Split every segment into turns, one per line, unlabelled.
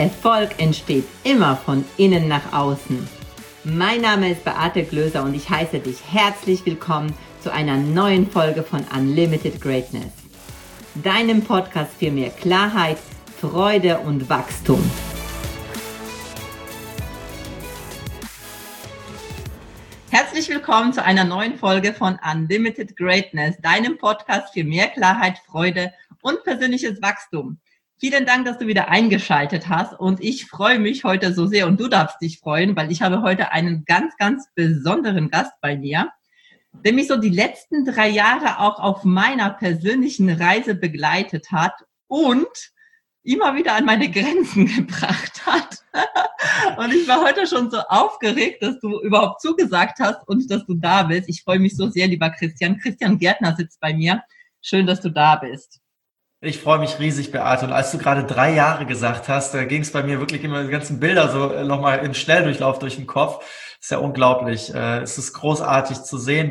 Erfolg entsteht immer von innen nach außen. Mein Name ist Beate Glöser und ich heiße dich herzlich willkommen zu einer neuen Folge von Unlimited Greatness, deinem Podcast für mehr Klarheit, Freude und Wachstum. Herzlich willkommen zu einer neuen Folge von Unlimited Greatness, deinem Podcast für mehr Klarheit, Freude und persönliches Wachstum. Vielen Dank, dass du wieder eingeschaltet hast und ich freue mich heute so sehr und du darfst dich freuen, weil ich habe heute einen ganz, ganz besonderen Gast bei mir, der mich so die letzten 3 Jahre auch auf meiner persönlichen Reise begleitet hat und immer wieder an meine Grenzen gebracht hat. Und ich war heute schon so aufgeregt, dass du überhaupt zugesagt hast und dass du da bist. Ich freue mich so sehr, lieber Christian. Christian Gärtner sitzt bei mir. Schön, dass du da bist.
Ich freue mich riesig, Beate. Und als du gerade 3 Jahre gesagt hast, da ging es bei mir wirklich immer die ganzen Bilder so nochmal in Schnelldurchlauf durch den Kopf. Das ist ja unglaublich. Es ist großartig zu sehen,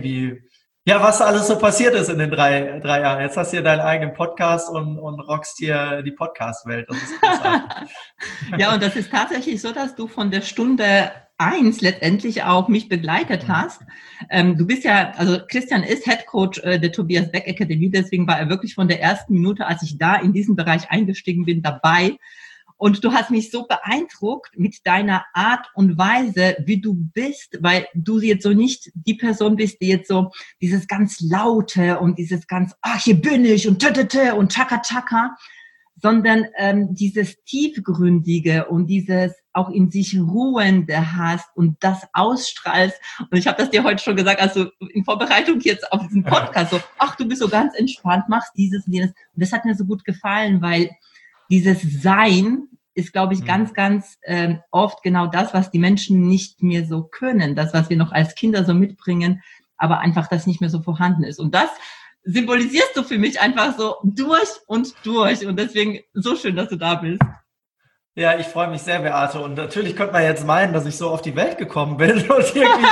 was alles so passiert ist in den 3 Jahren. Jetzt hast du hier deinen eigenen Podcast und rockst hier die Podcast-Welt. Das ist großartig.
Ja, und das ist tatsächlich so, dass du von der Stunde 1 letztendlich auch mich begleitet hast. Du bist ja, also Christian ist Head Coach der Tobias Beck Akademie, deswegen war er wirklich von der ersten Minute, als ich da in diesen Bereich eingestiegen bin, dabei. Und du hast mich so beeindruckt mit deiner Art und Weise, wie du bist, weil du jetzt so nicht die Person bist, die jetzt so dieses ganz Laute und dieses ganz, hier bin ich und tötete und tschakka tschakka, sondern dieses Tiefgründige und dieses auch in sich Ruhende hast und das ausstrahlst. Und ich habe das dir heute schon gesagt, also in Vorbereitung jetzt auf diesen Podcast, so, du bist so ganz entspannt, machst dieses und jenes. Und das hat mir so gut gefallen, weil dieses Sein ist, glaube ich, ganz, ganz oft genau das, was die Menschen nicht mehr so können, das, was wir noch als Kinder so mitbringen, aber einfach das nicht mehr so vorhanden ist. Und das symbolisierst du für mich einfach so durch und durch. Und deswegen so schön, dass du da bist.
Ja, ich freue mich sehr, Beate. Und natürlich könnte man jetzt meinen, dass ich so auf die Welt gekommen bin und irgendwie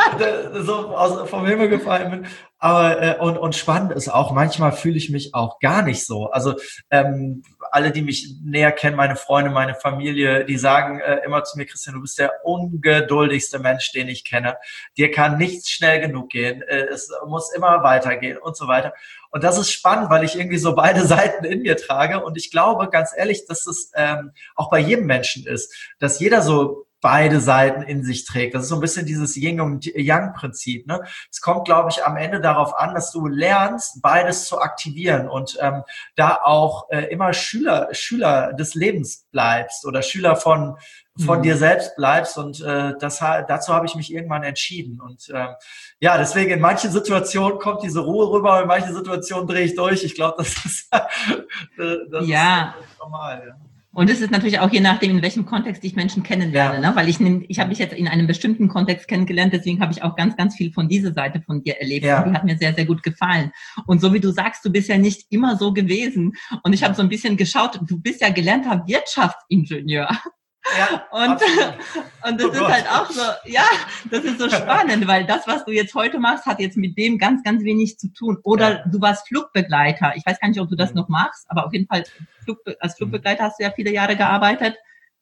so vom Himmel gefallen bin. Aber und spannend ist auch, manchmal fühle ich mich auch gar nicht so. Also alle, die mich näher kennen, meine Freunde, meine Familie, die sagen immer zu mir, Christian, du bist der ungeduldigste Mensch, den ich kenne. Dir kann nichts schnell genug gehen. Es muss immer weitergehen und so weiter. Und das ist spannend, weil ich irgendwie so beide Seiten in mir trage. Und ich glaube, ganz ehrlich, dass es auch bei jedem Menschen ist, dass jeder so beide Seiten in sich trägt. Das ist so ein bisschen dieses Yin- und Yang-Prinzip. Ne? Es kommt, glaube ich, am Ende darauf an, dass du lernst, beides zu aktivieren und da auch immer Schüler des Lebens bleibst oder Schüler von dir selbst bleibst. Und dazu habe ich mich irgendwann entschieden. Und deswegen in manchen Situationen kommt diese Ruhe rüber, und in manchen Situationen drehe ich durch. Ich glaube, das ist das ist normal. Ja.
Und es ist natürlich auch je nachdem, in welchem Kontext ich Menschen kennenlerne, ne? Weil ich habe dich jetzt in einem bestimmten Kontext kennengelernt, deswegen habe ich auch ganz, ganz viel von dieser Seite von dir erlebt. Ja. Und die hat mir sehr, sehr gut gefallen. Und so wie du sagst, du bist ja nicht immer so gewesen. Und ich habe so ein bisschen geschaut, du bist ja gelernter Wirtschaftsingenieur.
Ja,
und das ist halt auch so, das ist so spannend, weil das, was du jetzt heute machst, hat jetzt mit dem ganz, ganz wenig zu tun. Oder du warst Flugbegleiter. Ich weiß gar nicht, ob du das noch machst, aber auf jeden Fall als Flugbegleiter hast du ja viele Jahre gearbeitet.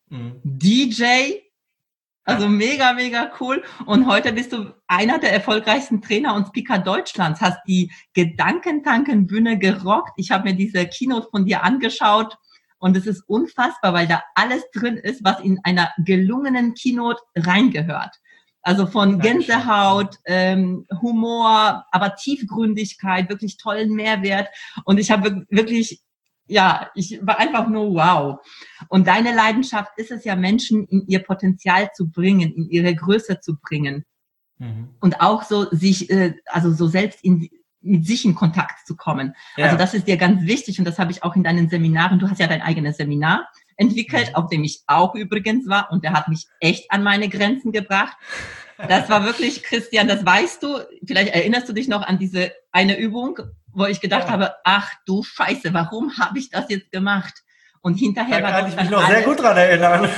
DJ, also mega, mega cool. Und heute bist du einer der erfolgreichsten Trainer und Speaker Deutschlands, hast die Gedankentankenbühne gerockt. Ich habe mir diese Keynote von dir angeschaut. Und es ist unfassbar, weil da alles drin ist, was in einer gelungenen Keynote reingehört. Also von Gänsehaut, Humor, aber Tiefgründigkeit, wirklich tollen Mehrwert. Und ich habe wirklich, ich war einfach nur wow. Und deine Leidenschaft ist es ja, Menschen in ihr Potenzial zu bringen, in ihre Größe zu bringen. Und auch so sich, so selbst mit sich in Kontakt zu kommen. Ja. Also das ist dir ganz wichtig und das habe ich auch in deinen Seminaren. Du hast ja dein eigenes Seminar entwickelt, auf dem ich auch übrigens war und der hat mich echt an meine Grenzen gebracht. Das war wirklich, Christian, das weißt du, vielleicht erinnerst du dich noch an diese eine Übung, wo ich gedacht habe, ach du Scheiße, warum habe ich das jetzt gemacht? Und hinterher
da kann ich mich noch sehr gut dran erinnern.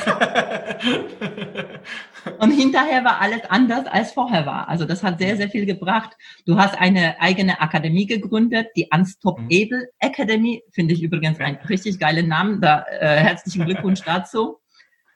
Und hinterher war alles anders, als vorher war. Also das hat sehr, sehr viel gebracht. Du hast eine eigene Akademie gegründet, die Unstoppable Academy. Finde ich übrigens einen richtig geilen Namen. Da herzlichen Glückwunsch dazu.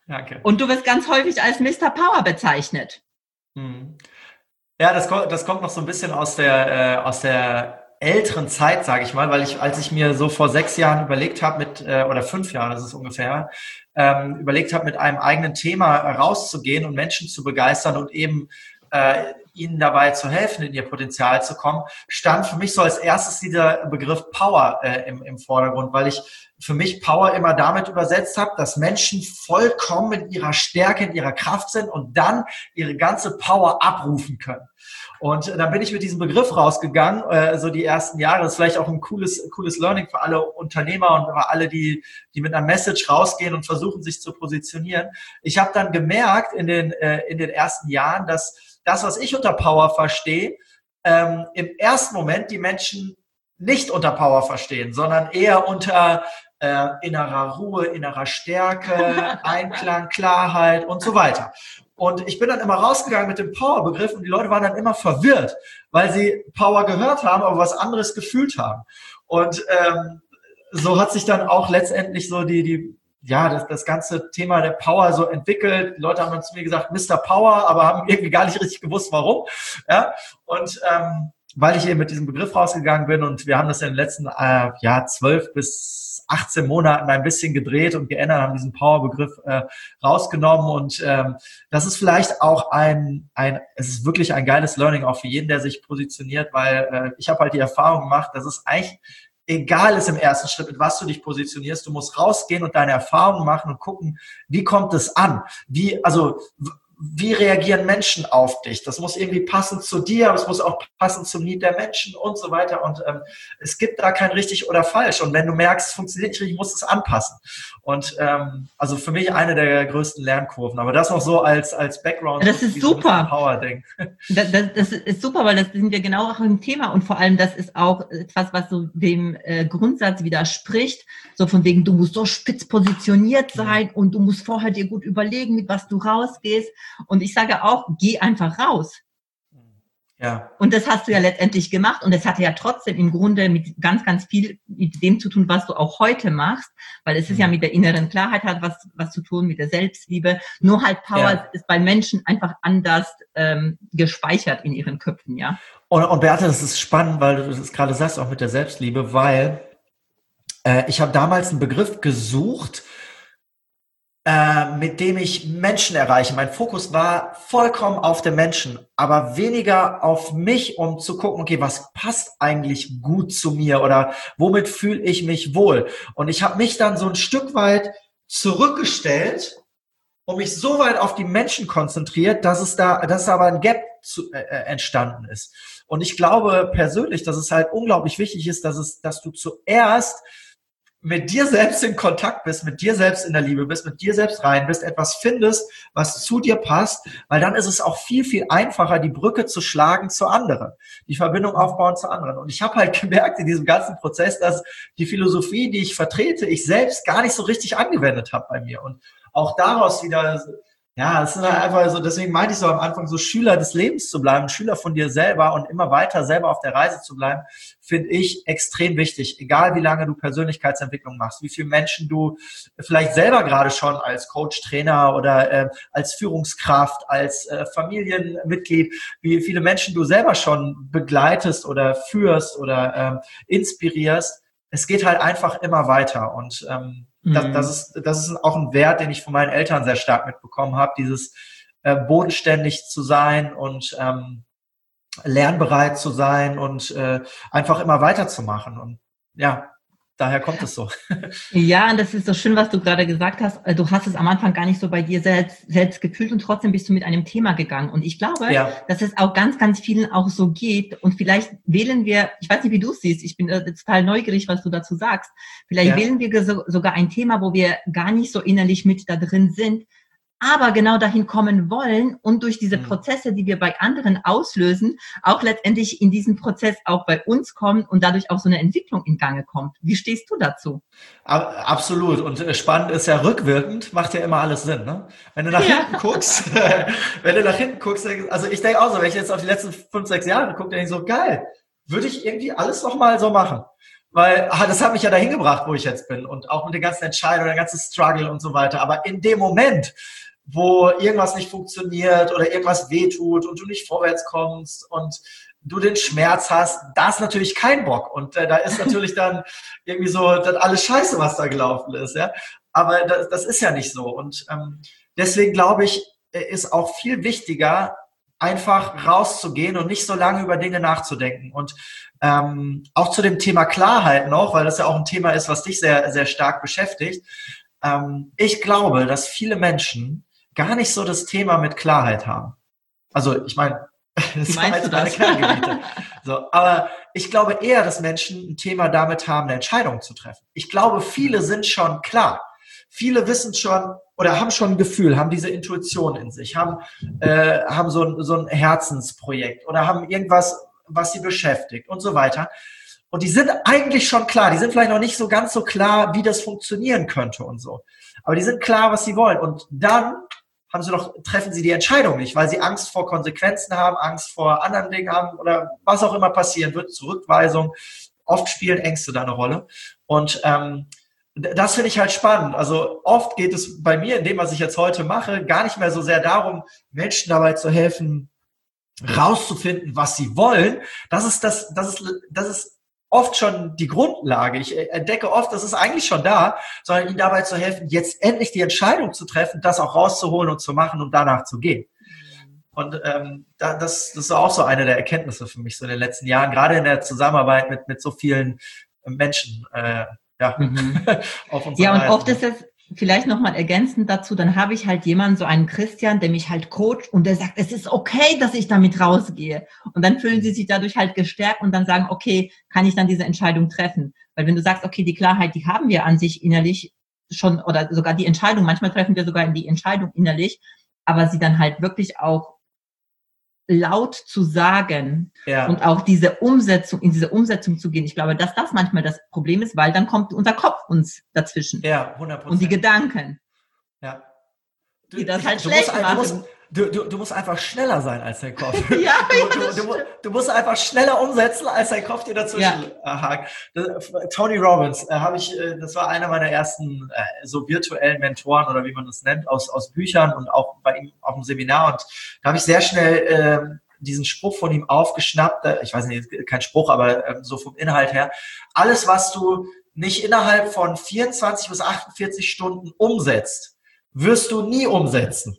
Danke.
Und du wirst ganz häufig als Mr. Power bezeichnet.
Hm. Ja, das kommt noch so ein bisschen aus der älteren Zeit, sage ich mal, weil als ich mir so vor 6 Jahren überlegt habe, oder 5 Jahren ist es ungefähr, überlegt habe, mit einem eigenen Thema rauszugehen und Menschen zu begeistern und eben ihnen dabei zu helfen, in ihr Potenzial zu kommen, stand für mich so als erstes dieser Begriff Power im Vordergrund, weil ich für mich Power immer damit übersetzt habe, dass Menschen vollkommen in ihrer Stärke, in ihrer Kraft sind und dann ihre ganze Power abrufen können. Und dann bin ich mit diesem Begriff rausgegangen, so die ersten Jahre. Das ist vielleicht auch ein cooles Learning für alle Unternehmer und für alle, die mit einer Message rausgehen und versuchen, sich zu positionieren. Ich habe dann gemerkt in den ersten Jahren, dass das, was ich unter Power verstehe, im ersten Moment die Menschen nicht unter Power verstehen, sondern eher unter innerer Ruhe, innerer Stärke, Einklang, Klarheit und so weiter. Und ich bin dann immer rausgegangen mit dem Power-Begriff und die Leute waren dann immer verwirrt, weil sie Power gehört haben, aber was anderes gefühlt haben. Und so hat sich dann auch letztendlich so das ganze Thema der Power so entwickelt. Die Leute haben dann zu mir gesagt, Mr. Power, aber haben irgendwie gar nicht richtig gewusst, warum. Ja? Und weil ich eben mit diesem Begriff rausgegangen bin und wir haben das in den letzten 12 bis 18 Monaten ein bisschen gedreht und geändert, haben diesen Power-Begriff rausgenommen und das ist vielleicht auch es ist wirklich ein geiles Learning auch für jeden, der sich positioniert, weil ich habe halt die Erfahrung gemacht, dass es eigentlich egal ist im ersten Schritt, mit was du dich positionierst. Du musst rausgehen und deine Erfahrungen machen und gucken, wie kommt es an? Wie reagieren Menschen auf dich? Das muss irgendwie passen zu dir, aber es muss auch passen zum Need der Menschen und so weiter. Und es gibt da kein richtig oder falsch. Und wenn du merkst, es funktioniert nicht richtig, musst du es anpassen. Und also für mich eine der größten Lernkurven. Aber das noch so als Background.
Das ist super.
Power-Ding.
Das ist super, weil das sind wir genau auch im Thema. Und vor allem, das ist auch etwas, was so dem Grundsatz widerspricht. So von wegen, du musst so spitz positioniert sein und du musst vorher dir gut überlegen, mit was du rausgehst. Und ich sage auch, geh einfach raus.
Ja.
Und das hast du ja letztendlich gemacht. Und das hatte ja trotzdem im Grunde mit ganz, ganz viel mit dem zu tun, was du auch heute machst. Weil es ist ja mit der inneren Klarheit hat was zu tun, mit der Selbstliebe. Nur halt Power ist bei Menschen einfach anders gespeichert in ihren Köpfen, ja.
Und Beate, das ist spannend, weil du das gerade sagst, auch mit der Selbstliebe, weil ich habe damals einen Begriff gesucht, mit dem ich Menschen erreiche. Mein Fokus war vollkommen auf den Menschen, aber weniger auf mich, um zu gucken, okay, was passt eigentlich gut zu mir oder womit fühle ich mich wohl? Und ich habe mich dann so ein Stück weit zurückgestellt und mich so weit auf die Menschen konzentriert, dass da aber ein Gap entstanden ist. Und ich glaube persönlich, dass es halt unglaublich wichtig ist, dass du zuerst mit dir selbst in Kontakt bist, mit dir selbst in der Liebe bist, mit dir selbst rein bist, etwas findest, was zu dir passt, weil dann ist es auch viel, viel einfacher, die Brücke zu schlagen zu anderen, die Verbindung aufbauen zu anderen. Und ich habe halt gemerkt in diesem ganzen Prozess, dass die Philosophie, die ich vertrete, ich selbst gar nicht so richtig angewendet habe bei mir. Und auch daraus wieder, ja, es ist halt einfach so, deswegen meinte ich so am Anfang, so Schüler des Lebens zu bleiben, Schüler von dir selber und immer weiter selber auf der Reise zu bleiben, finde ich extrem wichtig. Egal wie lange du Persönlichkeitsentwicklung machst, wie viele Menschen du vielleicht selber gerade schon als Coach, Trainer oder als Führungskraft, als Familienmitglied, wie viele Menschen du selber schon begleitest oder führst oder inspirierst. Es geht halt einfach immer weiter und das ist auch ein Wert, den ich von meinen Eltern sehr stark mitbekommen habe, dieses bodenständig zu sein und lernbereit zu sein und einfach immer weiterzumachen. Und ja, daher kommt es so.
Ja, und das ist so schön, was du gerade gesagt hast. Du hast es am Anfang gar nicht so bei dir selbst gefühlt und trotzdem bist du mit einem Thema gegangen. Und ich glaube, dass es auch ganz, ganz vielen auch so geht. Und vielleicht wählen wir, ich weiß nicht, wie du es siehst, ich bin total neugierig, was du dazu sagst. Vielleicht wählen wir sogar ein Thema, wo wir gar nicht so innerlich mit da drin sind, aber genau dahin kommen wollen und durch diese Prozesse, die wir bei anderen auslösen, auch letztendlich in diesen Prozess auch bei uns kommen und dadurch auch so eine Entwicklung in Gange kommt. Wie stehst du dazu?
Absolut. Und spannend ist ja, rückwirkend macht ja immer alles Sinn, ne? Wenn du nach hinten guckst, also ich denke auch so, wenn ich jetzt auf die letzten 5, 6 Jahre gucke, denke ich so, geil, würde ich irgendwie alles nochmal so machen. Weil das hat mich ja dahin gebracht, wo ich jetzt bin. Und auch mit den ganzen Entscheidungen, der ganze Struggle und so weiter. Aber in dem Moment, wo irgendwas nicht funktioniert oder irgendwas wehtut und du nicht vorwärts kommst und du den Schmerz hast, da ist natürlich kein Bock. Und da ist natürlich dann irgendwie so das alles Scheiße, was da gelaufen ist. Ja? Aber das ist ja nicht so. Und deswegen glaube ich, ist auch viel wichtiger, einfach rauszugehen und nicht so lange über Dinge nachzudenken. Und auch zu dem Thema Klarheit noch, weil das ja auch ein Thema ist, was dich sehr, sehr stark beschäftigt. Ich glaube, dass viele Menschen gar nicht so das Thema mit Klarheit haben. Also ich meine, das war jetzt meine Kerngebiete. So, aber ich glaube eher, dass Menschen ein Thema damit haben, eine Entscheidung zu treffen. Ich glaube, viele sind schon klar. Viele wissen schon oder haben schon ein Gefühl, haben diese Intuition in sich, haben so ein Herzensprojekt oder haben irgendwas, was sie beschäftigt und so weiter. Und die sind eigentlich schon klar. Die sind vielleicht noch nicht so ganz so klar, wie das funktionieren könnte und so. Aber die sind klar, was sie wollen. Und dann treffen sie die Entscheidung nicht, weil sie Angst vor Konsequenzen haben, Angst vor anderen Dingen haben oder was auch immer passieren wird, Zurückweisung. Oft spielen Ängste da eine Rolle. Und das finde ich halt spannend. Also oft geht es bei mir, in dem, was ich jetzt heute mache, gar nicht mehr so sehr darum, Menschen dabei zu helfen, rauszufinden, was sie wollen. Das ist oft schon die Grundlage. Ich entdecke oft, das ist eigentlich schon da, sondern ihnen dabei zu helfen, jetzt endlich die Entscheidung zu treffen, das auch rauszuholen und zu machen und danach zu gehen. Und das ist auch so eine der Erkenntnisse für mich so in den letzten Jahren, gerade in der Zusammenarbeit mit so vielen Menschen. Auf unserer
und
Reise.
oft ist es vielleicht nochmal ergänzend dazu, dann habe ich halt jemanden, so einen Christian, der mich halt coacht und der sagt, es ist okay, dass ich damit rausgehe. Und dann fühlen sie sich dadurch halt gestärkt und dann sagen, okay, kann ich dann diese Entscheidung treffen? Weil wenn du sagst, okay, die Klarheit, die haben wir an sich innerlich schon oder sogar die Entscheidung, manchmal treffen wir sogar die Entscheidung innerlich, aber sie dann halt wirklich auch laut zu sagen und auch in diese Umsetzung zu gehen. Ich glaube, dass das manchmal das Problem ist, weil dann kommt unser Kopf uns dazwischen.
Ja, 100%.
Und die Gedanken.
Ja.
Die das halt schlecht machen.
Du musst einfach schneller sein als dein Kopf. Du musst einfach schneller umsetzen, als dein Kopf dir dazwischen hakt. Tony Robbins, das war einer meiner ersten so virtuellen Mentoren oder wie man das nennt, aus Büchern und auch bei ihm auf dem Seminar. Und da habe ich sehr schnell diesen Spruch von ihm aufgeschnappt. Ich weiß nicht, kein Spruch, aber so vom Inhalt her. Alles, was du nicht innerhalb von 24 bis 48 Stunden umsetzt, wirst du nie umsetzen.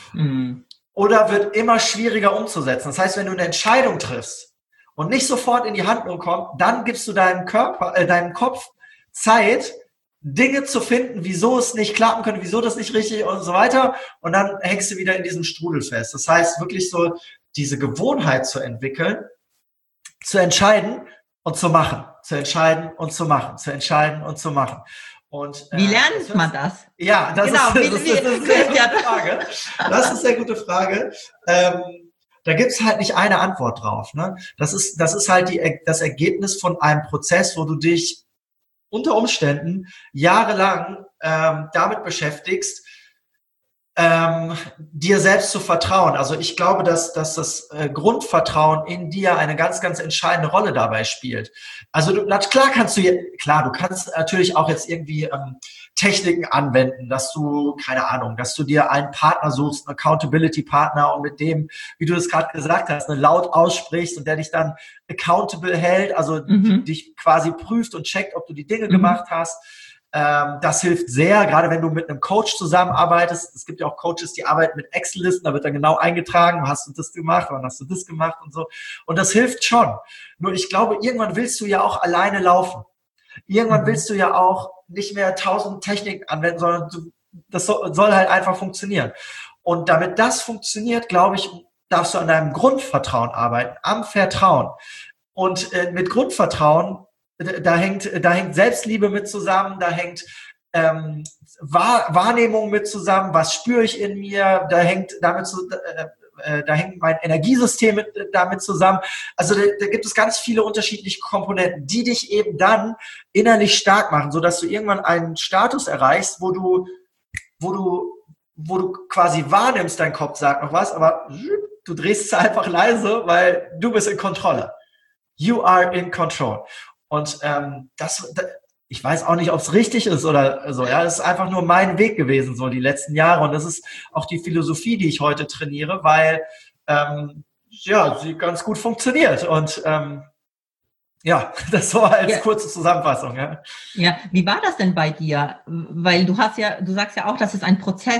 Oder wird immer schwieriger umzusetzen. Das heißt, wenn du eine Entscheidung triffst und nicht sofort in die Handlung kommst, dann gibst du deinem Kopf Zeit, Dinge zu finden, wieso es nicht klappen könnte, wieso das nicht richtig und so weiter. Und dann hängst du wieder in diesem Strudel fest. Das heißt, wirklich so diese Gewohnheit zu entwickeln, zu entscheiden und zu machen, zu entscheiden und zu machen, zu entscheiden und zu machen. Und,
wie lernt man das?
Ja, das ist eine sehr gute Frage. Das ist eine sehr gute Frage. Da gibt's halt nicht eine Antwort drauf. Ne? Das ist halt das Ergebnis von einem Prozess, wo du dich unter Umständen jahrelang damit beschäftigst, dir selbst zu vertrauen. Also ich glaube, dass das Grundvertrauen in dir eine ganz, ganz entscheidende Rolle dabei spielt. Also du kannst natürlich auch jetzt irgendwie Techniken anwenden, dass du dir einen Partner suchst, einen Accountability-Partner und mit dem, wie du es gerade gesagt hast, laut aussprichst und der dich dann accountable hält, also dich quasi prüft und checkt, ob du die Dinge gemacht hast. Das hilft sehr, gerade wenn du mit einem Coach zusammenarbeitest. Es gibt ja auch Coaches, die arbeiten mit Excel-Listen, da wird dann genau eingetragen, hast du das gemacht, wann hast du das gemacht und so. Und das hilft schon. Nur ich glaube, irgendwann willst du ja auch alleine laufen. Irgendwann willst du ja auch nicht mehr 1000 Techniken anwenden, sondern das soll halt einfach funktionieren. Und damit das funktioniert, glaube ich, darfst du an deinem Grundvertrauen arbeiten, am Vertrauen. Und mit Grundvertrauen, da hängt Selbstliebe mit zusammen, da hängt Wahrnehmung mit zusammen, was spüre ich in mir, da hängt mein Energiesystem damit zusammen. Also da gibt es ganz viele unterschiedliche Komponenten, die dich eben dann innerlich stark machen, sodass du irgendwann einen Status erreichst, wo du quasi wahrnimmst, dein Kopf sagt noch was, aber du drehst es einfach leise, weil du bist in Kontrolle. You are in control. Und ich weiß auch nicht, ob es richtig ist oder so. Ja, es ist einfach nur mein Weg gewesen, so die letzten Jahre. Und das ist auch die Philosophie, die ich heute trainiere, weil sie ganz gut funktioniert. Und das so als kurze Zusammenfassung. Ja.
Ja, wie war das denn bei dir? Weil du sagst ja auch, das ist ein Prozess,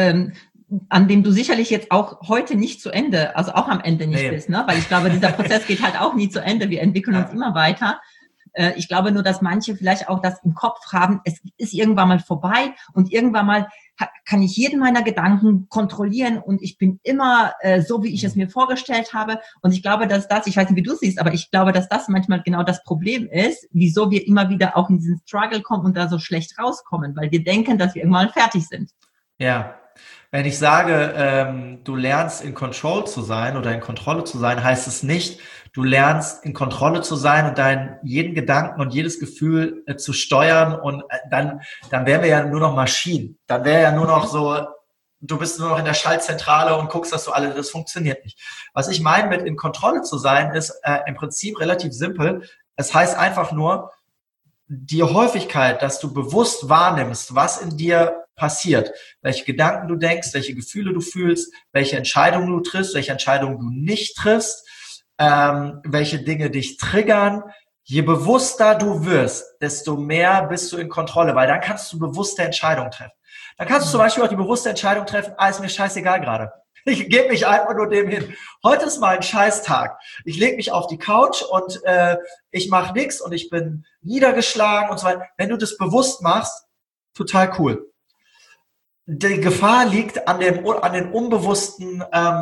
an dem du sicherlich jetzt auch heute nicht zu Ende, also auch am Ende nicht bist, ne? Weil ich glaube, dieser Prozess geht halt auch nie zu Ende. Wir entwickeln uns immer weiter. Ich glaube nur, dass manche vielleicht auch das im Kopf haben, es ist irgendwann mal vorbei und irgendwann mal kann ich jeden meiner Gedanken kontrollieren und ich bin immer so, wie ich es mir vorgestellt habe. Und ich glaube, dass ich weiß nicht, wie du siehst, aber ich glaube, dass das manchmal genau das Problem ist, wieso wir immer wieder auch in diesen Struggle kommen und da so schlecht rauskommen, weil wir denken, dass wir irgendwann fertig sind.
Ja. Wenn ich sage, du lernst in Control zu sein oder in Kontrolle zu sein, heißt es nicht, du lernst in Kontrolle zu sein und jeden Gedanken und jedes Gefühl zu steuern und dann wären wir ja nur noch Maschinen. Dann wäre ja nur noch so, du bist nur noch in der Schaltzentrale und guckst, dass das funktioniert nicht. Was ich meine mit in Kontrolle zu sein, ist im Prinzip relativ simpel. Es heißt einfach nur, die Häufigkeit, dass du bewusst wahrnimmst, was in dir passiert, welche Gedanken du denkst, welche Gefühle du fühlst, welche Entscheidungen du triffst, welche Entscheidungen du nicht triffst, welche Dinge dich triggern. Je bewusster du wirst, desto mehr bist du in Kontrolle, weil dann kannst du bewusste Entscheidungen treffen. Dann kannst du zum Beispiel auch die bewusste Entscheidung treffen, ist mir scheißegal gerade. Ich gebe mich einfach nur dem hin. Heute ist mal ein Scheißtag. Ich lege mich auf die Couch und ich mache nichts und ich bin niedergeschlagen und so weiter. Wenn du das bewusst machst, total cool. Die Gefahr liegt an den unbewussten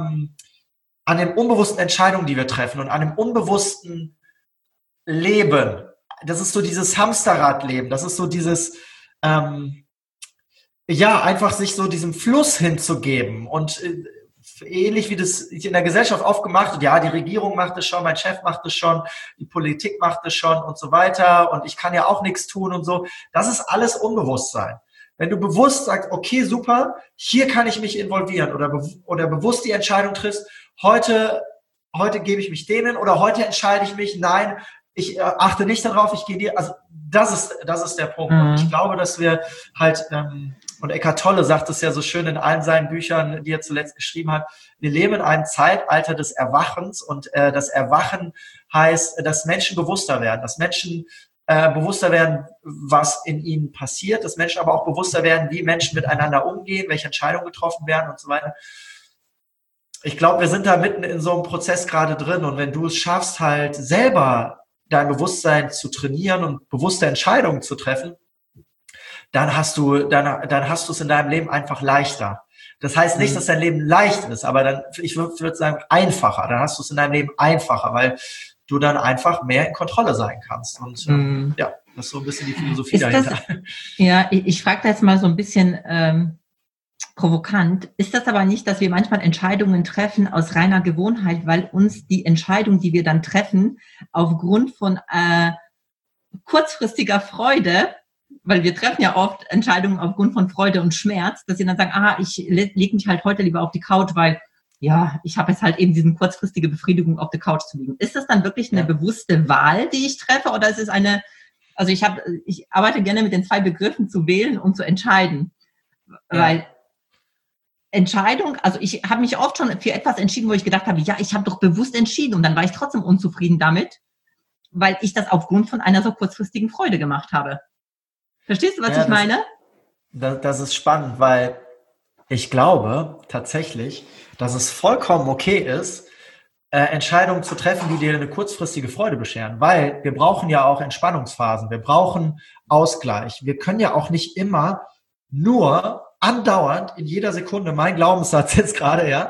Entscheidungen, die wir treffen und an dem unbewussten Leben. Das ist so dieses Hamsterradleben. Das ist so dieses einfach sich so diesem Fluss hinzugeben und ähnlich wie das in der Gesellschaft oft gemacht wird, die Regierung macht es schon, mein Chef macht es schon, die Politik macht es schon und so weiter und ich kann ja auch nichts tun und so. Das ist alles Unbewusstsein. Wenn du bewusst sagst, okay, super, hier kann ich mich involvieren oder bewusst die Entscheidung triffst, heute gebe ich mich denen oder heute entscheide ich mich, nein, ich achte nicht darauf, ich gehe dir, also das ist der Punkt. Und ich glaube, dass wir halt, und Eckhart Tolle sagt es ja so schön in allen seinen Büchern, die er zuletzt geschrieben hat, wir leben in einem Zeitalter des Erwachens und das Erwachen heißt, dass Menschen bewusster werden, dass Menschen bewusster werden, was in ihnen passiert, dass Menschen aber auch bewusster werden, wie Menschen miteinander umgehen, welche Entscheidungen getroffen werden und so weiter. Ich glaube, wir sind da mitten in so einem Prozess gerade drin und wenn du es schaffst, halt selber dein Bewusstsein zu trainieren und bewusste Entscheidungen zu treffen, dann hast du es in deinem Leben einfach leichter. Das heißt nicht, dass dein Leben leicht ist, aber ich würde sagen, einfacher. Dann hast du es in deinem Leben einfacher, weil du dann einfach mehr in Kontrolle sein kannst. Und das ist so ein bisschen die Philosophie dahinter.
Ich frage da jetzt mal so ein bisschen provokant. Ist das aber nicht, dass wir manchmal Entscheidungen treffen aus reiner Gewohnheit, weil uns die Entscheidung, die wir dann treffen, aufgrund von kurzfristiger Freude, weil wir treffen ja oft Entscheidungen aufgrund von Freude und Schmerz, dass sie dann sagen, ich lege mich halt heute lieber auf die Couch, weil ich habe jetzt halt eben diese kurzfristige Befriedigung auf der Couch zu liegen. Ist das dann wirklich eine bewusste Wahl, die ich treffe, oder ist es ich arbeite gerne mit den 2 Begriffen zu wählen und zu entscheiden, weil Entscheidung, also ich habe mich oft schon für etwas entschieden, wo ich gedacht habe, ich habe doch bewusst entschieden und dann war ich trotzdem unzufrieden damit, weil ich das aufgrund von einer so kurzfristigen Freude gemacht habe. Verstehst du, was ich meine?
Das ist spannend, weil ich glaube tatsächlich, dass es vollkommen okay ist, Entscheidungen zu treffen, die dir eine kurzfristige Freude bescheren, weil wir brauchen ja auch Entspannungsphasen, wir brauchen Ausgleich. Wir können ja auch nicht immer nur andauernd in jeder Sekunde, mein Glaubenssatz jetzt gerade,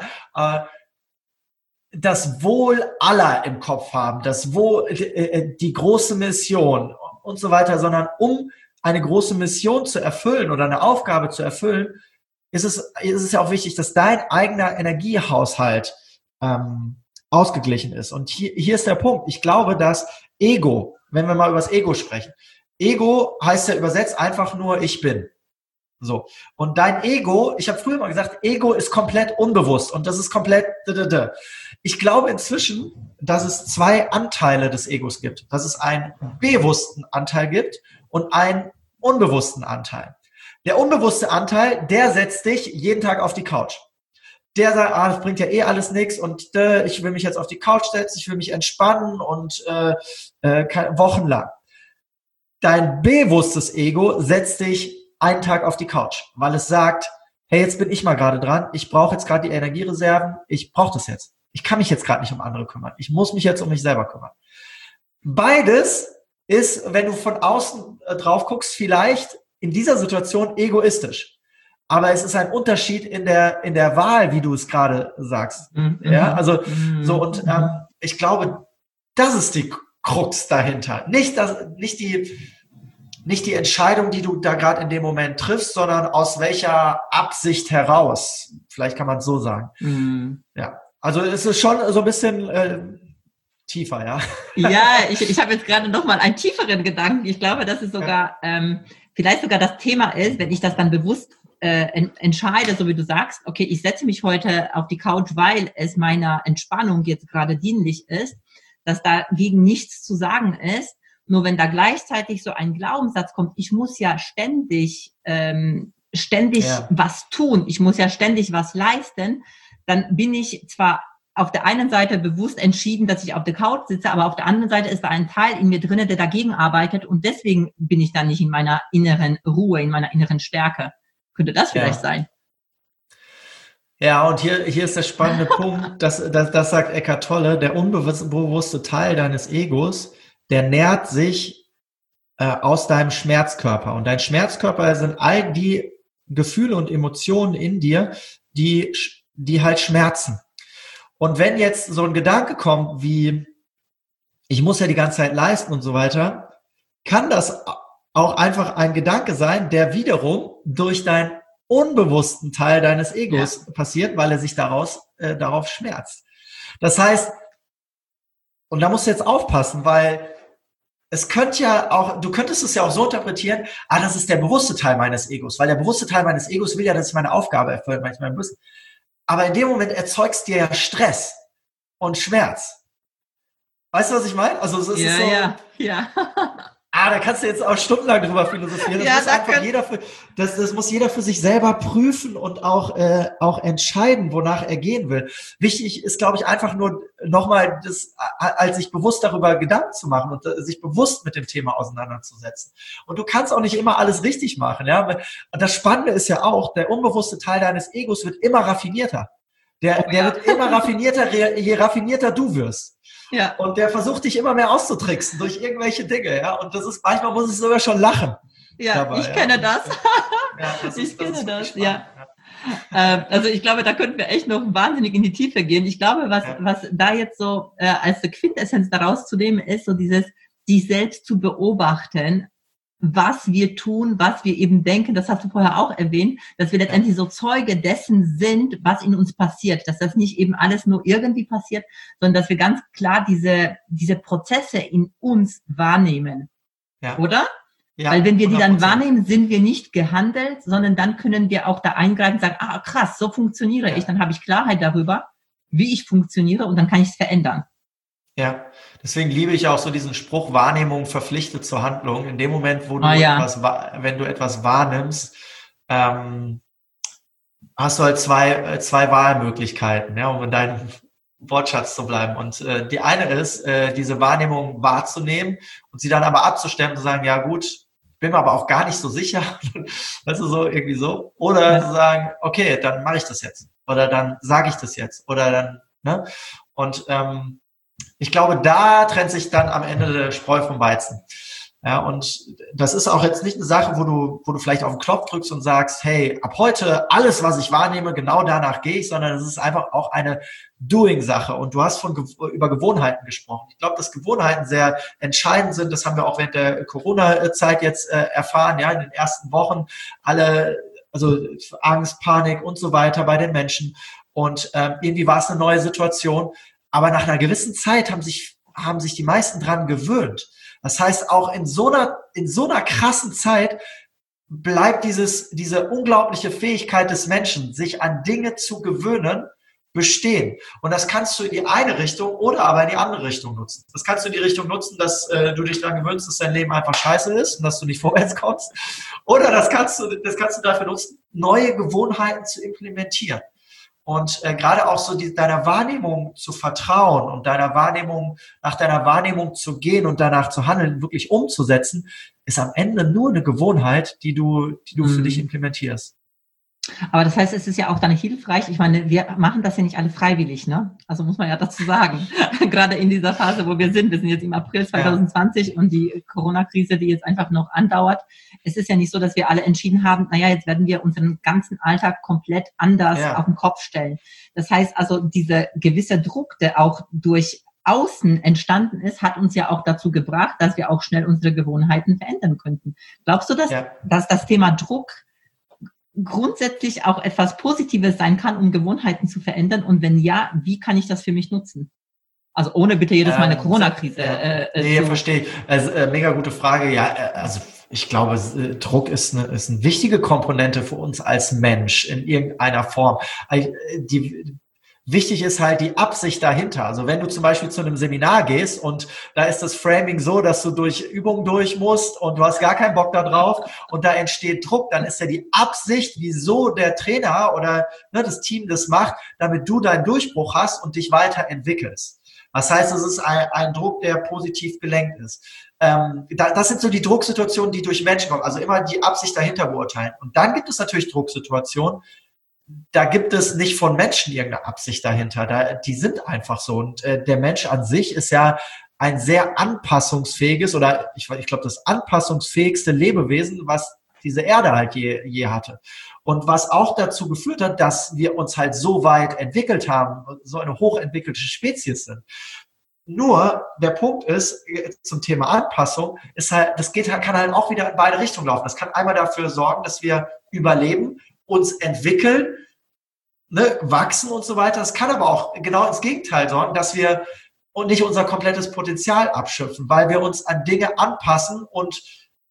das Wohl aller im Kopf haben, das Wohl, die große Mission und so weiter, sondern um eine große Mission zu erfüllen oder eine Aufgabe zu erfüllen, ist es ja auch wichtig, dass dein eigener Energiehaushalt ausgeglichen ist. Und hier ist der Punkt. Ich glaube, dass Ego, wenn wir mal über das Ego sprechen, Ego heißt ja übersetzt einfach nur ich bin. So. Und dein Ego, ich habe früher mal gesagt, Ego ist komplett unbewusst und das ist komplett. Ich glaube inzwischen, dass es zwei Anteile des Egos gibt. Dass es einen bewussten Anteil gibt und einen unbewussten Anteil. Der unbewusste Anteil, der setzt dich jeden Tag auf die Couch. Der sagt, das bringt ja eh alles nichts und ich will mich jetzt auf die Couch setzen, ich will mich entspannen und wochenlang. Dein bewusstes Ego setzt dich einen Tag auf die Couch, weil es sagt, hey, jetzt bin ich mal gerade dran, ich brauche jetzt gerade die Energiereserven, ich brauche das jetzt. Ich kann mich jetzt gerade nicht um andere kümmern. Ich muss mich jetzt um mich selber kümmern. Beides ist, wenn du von außen drauf guckst, vielleicht in dieser Situation egoistisch. Aber es ist ein Unterschied in der Wahl, wie du es gerade sagst. Ja, also so und ich glaube, das ist die Krux dahinter. Nicht die Entscheidung, die du da gerade in dem Moment triffst, sondern aus welcher Absicht heraus. Vielleicht kann man es so sagen. Ja, also es ist schon so ein bisschen tiefer, ja.
Ja, ich habe jetzt gerade noch mal einen tieferen Gedanken. Ich glaube, dass es sogar vielleicht sogar das Thema ist, wenn ich das dann bewusst entscheide, so wie du sagst, okay, ich setze mich heute auf die Couch, weil es meiner Entspannung jetzt gerade dienlich ist, dass dagegen nichts zu sagen ist. Nur wenn da gleichzeitig so ein Glaubenssatz kommt, ich muss ja ständig was tun, ich muss ja ständig was leisten, dann bin ich zwar auf der einen Seite bewusst entschieden, dass ich auf der Couch sitze, aber auf der anderen Seite ist da ein Teil in mir drinne, der dagegen arbeitet und deswegen bin ich dann nicht in meiner inneren Ruhe, in meiner inneren Stärke. Könnte das vielleicht sein?
Ja, und hier ist der spannende Punkt, das sagt Eckhart Tolle, der unbewusste Teil deines Egos, der nährt sich aus deinem Schmerzkörper. Und dein Schmerzkörper sind all die Gefühle und Emotionen in dir, die halt schmerzen. Und wenn jetzt so ein Gedanke kommt wie, ich muss ja die ganze Zeit leisten und so weiter, kann das auch einfach ein Gedanke sein, der wiederum durch deinen unbewussten Teil deines Egos passiert, weil er sich darauf schmerzt. Das heißt, und da musst du jetzt aufpassen, weil es könnte ja auch, du könntest es ja auch so interpretieren, das ist der bewusste Teil meines Egos, weil der bewusste Teil meines Egos will ja, dass ich meine Aufgabe erfülle, manchmal bewusst. Aber in dem Moment erzeugst dir ja Stress und Schmerz. Weißt du, was ich meine? Also es ist
ja.
Da kannst du jetzt auch stundenlang drüber philosophieren. Das muss jeder für sich selber prüfen und auch entscheiden, wonach er gehen will. Wichtig ist, glaube ich, einfach nur nochmal als sich bewusst darüber Gedanken zu machen und sich bewusst mit dem Thema auseinanderzusetzen. Und du kannst auch nicht immer alles richtig machen, ja. Und das Spannende ist ja auch, der unbewusste Teil deines Egos wird immer raffinierter. Der wird immer raffinierter, je raffinierter du wirst. Ja. Und der versucht dich immer mehr auszutricksen durch irgendwelche Dinge, ja. Und das ist, manchmal muss ich sogar schon lachen.
Ja, dabei, ich kenne das. Ich kenne das, ja. Also ich glaube, da könnten wir echt noch wahnsinnig in die Tiefe gehen. Ich glaube, was da jetzt so als Quintessenz daraus zu nehmen ist, so dieses, sich selbst zu beobachten, was wir tun, was wir eben denken, das hast du vorher auch erwähnt, dass wir letztendlich so Zeuge dessen sind, was in uns passiert, dass das nicht eben alles nur irgendwie passiert, sondern dass wir ganz klar diese Prozesse in uns wahrnehmen, oder? Ja, weil wenn wir die dann 100%. Wahrnehmen, sind wir nicht gehandelt, sondern dann können wir auch da eingreifen und sagen, krass, so funktioniere ich, dann habe ich Klarheit darüber, wie ich funktioniere und dann kann ich es verändern.
Ja, deswegen liebe ich auch so diesen Spruch, Wahrnehmung verpflichtet zur Handlung. In dem Moment, wo du wenn du etwas wahrnimmst, hast du halt zwei Wahlmöglichkeiten, ja, um in deinem Wortschatz zu bleiben. Und die eine ist, diese Wahrnehmung wahrzunehmen und sie dann aber abzustellen und zu sagen, ja gut, bin mir aber auch gar nicht so sicher, weißt du, so irgendwie so. Oder zu sagen, okay, dann mache ich das jetzt. Oder dann sage ich das jetzt. Oder dann, ne? Und ich glaube, da trennt sich dann am Ende der Spreu vom Weizen. Ja, und das ist auch jetzt nicht eine Sache, wo du vielleicht auf den Knopf drückst und sagst, hey, ab heute alles, was ich wahrnehme, genau danach gehe ich, sondern es ist einfach auch eine Doing-Sache. Und du hast über Gewohnheiten gesprochen. Ich glaube, dass Gewohnheiten sehr entscheidend sind. Das haben wir auch während der Corona-Zeit jetzt erfahren, ja, in den ersten Wochen. Also Angst, Panik und so weiter bei den Menschen. Und irgendwie war es eine neue Situation. Aber nach einer gewissen Zeit haben sich die meisten dran gewöhnt. Das heißt, auch in so einer krassen Zeit bleibt diese unglaubliche Fähigkeit des Menschen, sich an Dinge zu gewöhnen, bestehen. Und das kannst du in die eine Richtung oder aber in die andere Richtung nutzen. Das kannst du in die Richtung nutzen, dass du dich daran gewöhnst, dass dein Leben einfach scheiße ist und dass du nicht vorwärts kommst. Oder das kannst du dafür nutzen, neue Gewohnheiten zu implementieren. Und gerade auch so deiner Wahrnehmung zu vertrauen und nach deiner Wahrnehmung zu gehen und danach zu handeln, wirklich umzusetzen, ist am Ende nur eine Gewohnheit, die du für dich implementierst.
Aber das heißt, es ist ja auch dann hilfreich. Ich meine, wir machen das ja nicht alle freiwillig, ne? Also muss man ja dazu sagen. Gerade in dieser Phase, wo wir sind. Wir sind jetzt im April 2020 und die Corona-Krise, die jetzt einfach noch andauert. Es ist ja nicht so, dass wir alle entschieden haben, naja, jetzt werden wir unseren ganzen Alltag komplett anders auf den Kopf stellen. Das heißt also, dieser gewisse Druck, der auch durch außen entstanden ist, hat uns ja auch dazu gebracht, dass wir auch schnell unsere Gewohnheiten verändern könnten. Glaubst du, dass das Thema Druck grundsätzlich auch etwas Positives sein kann, um Gewohnheiten zu verändern? Und wenn ja, wie kann ich das für mich nutzen? Also ohne bitte jedes Mal eine Corona-Krise.
Verstehe ich. Also, mega gute Frage. Ja, also ich glaube, Druck ist eine wichtige Komponente für uns als Mensch in irgendeiner Form. Wichtig ist halt die Absicht dahinter. Also wenn du zum Beispiel zu einem Seminar gehst und da ist das Framing so, dass du durch Übungen durch musst und du hast gar keinen Bock da drauf und da entsteht Druck, dann ist ja die Absicht, wieso der Trainer oder das Team das macht, damit du deinen Durchbruch hast und dich weiterentwickelst. Das heißt, es ist ein Druck, der positiv gelenkt ist. Das sind so die Drucksituationen, die durch Menschen kommen. Also immer die Absicht dahinter beurteilen. Und dann gibt es natürlich Drucksituationen, da gibt es nicht von Menschen irgendeine Absicht dahinter. Die sind einfach so. Und der Mensch an sich ist ja ein sehr anpassungsfähiges oder ich glaube, das anpassungsfähigste Lebewesen, was diese Erde halt je hatte. Und was auch dazu geführt hat, dass wir uns halt so weit entwickelt haben, so eine hochentwickelte Spezies sind. Nur der Punkt ist, zum Thema Anpassung, ist halt, kann halt auch wieder in beide Richtungen laufen. Das kann einmal dafür sorgen, dass wir überleben, uns entwickeln, wachsen und so weiter. Es kann aber auch genau ins Gegenteil sorgen, dass wir nicht unser komplettes Potenzial abschöpfen, weil wir uns an Dinge anpassen und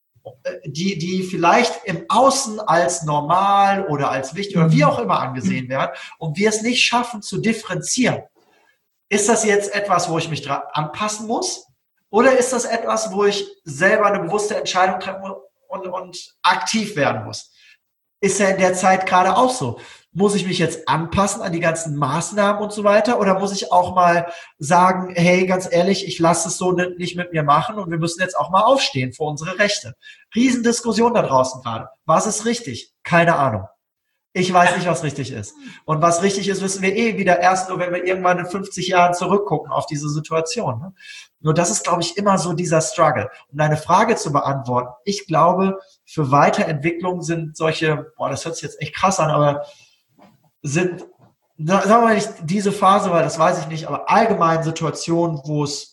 die vielleicht im Außen als normal oder als wichtig oder wie auch immer angesehen werden und wir es nicht schaffen zu differenzieren. Ist das jetzt etwas, wo ich mich dran anpassen muss? Oder ist das etwas, wo ich selber eine bewusste Entscheidung treffen muss und aktiv werden muss? Ist ja in der Zeit gerade auch so. Muss ich mich jetzt anpassen an die ganzen Maßnahmen und so weiter? Oder muss ich auch mal sagen, hey, ganz ehrlich, ich lasse es so nicht mit mir machen und wir müssen jetzt auch mal aufstehen für unsere Rechte. Riesendiskussion da draußen gerade. Was ist richtig? Keine Ahnung. Ich weiß nicht, was richtig ist. Und was richtig ist, wissen wir wieder erst nur, wenn wir irgendwann in 50 Jahren zurückgucken auf diese Situation. Ne? Nur das ist, glaube ich, immer so dieser Struggle. Um deine Frage zu beantworten, ich glaube, für Weiterentwicklung sind solche, das hört sich jetzt echt krass an, aber sagen wir mal nicht diese Phase, weil das weiß ich nicht, aber allgemein Situationen, wo es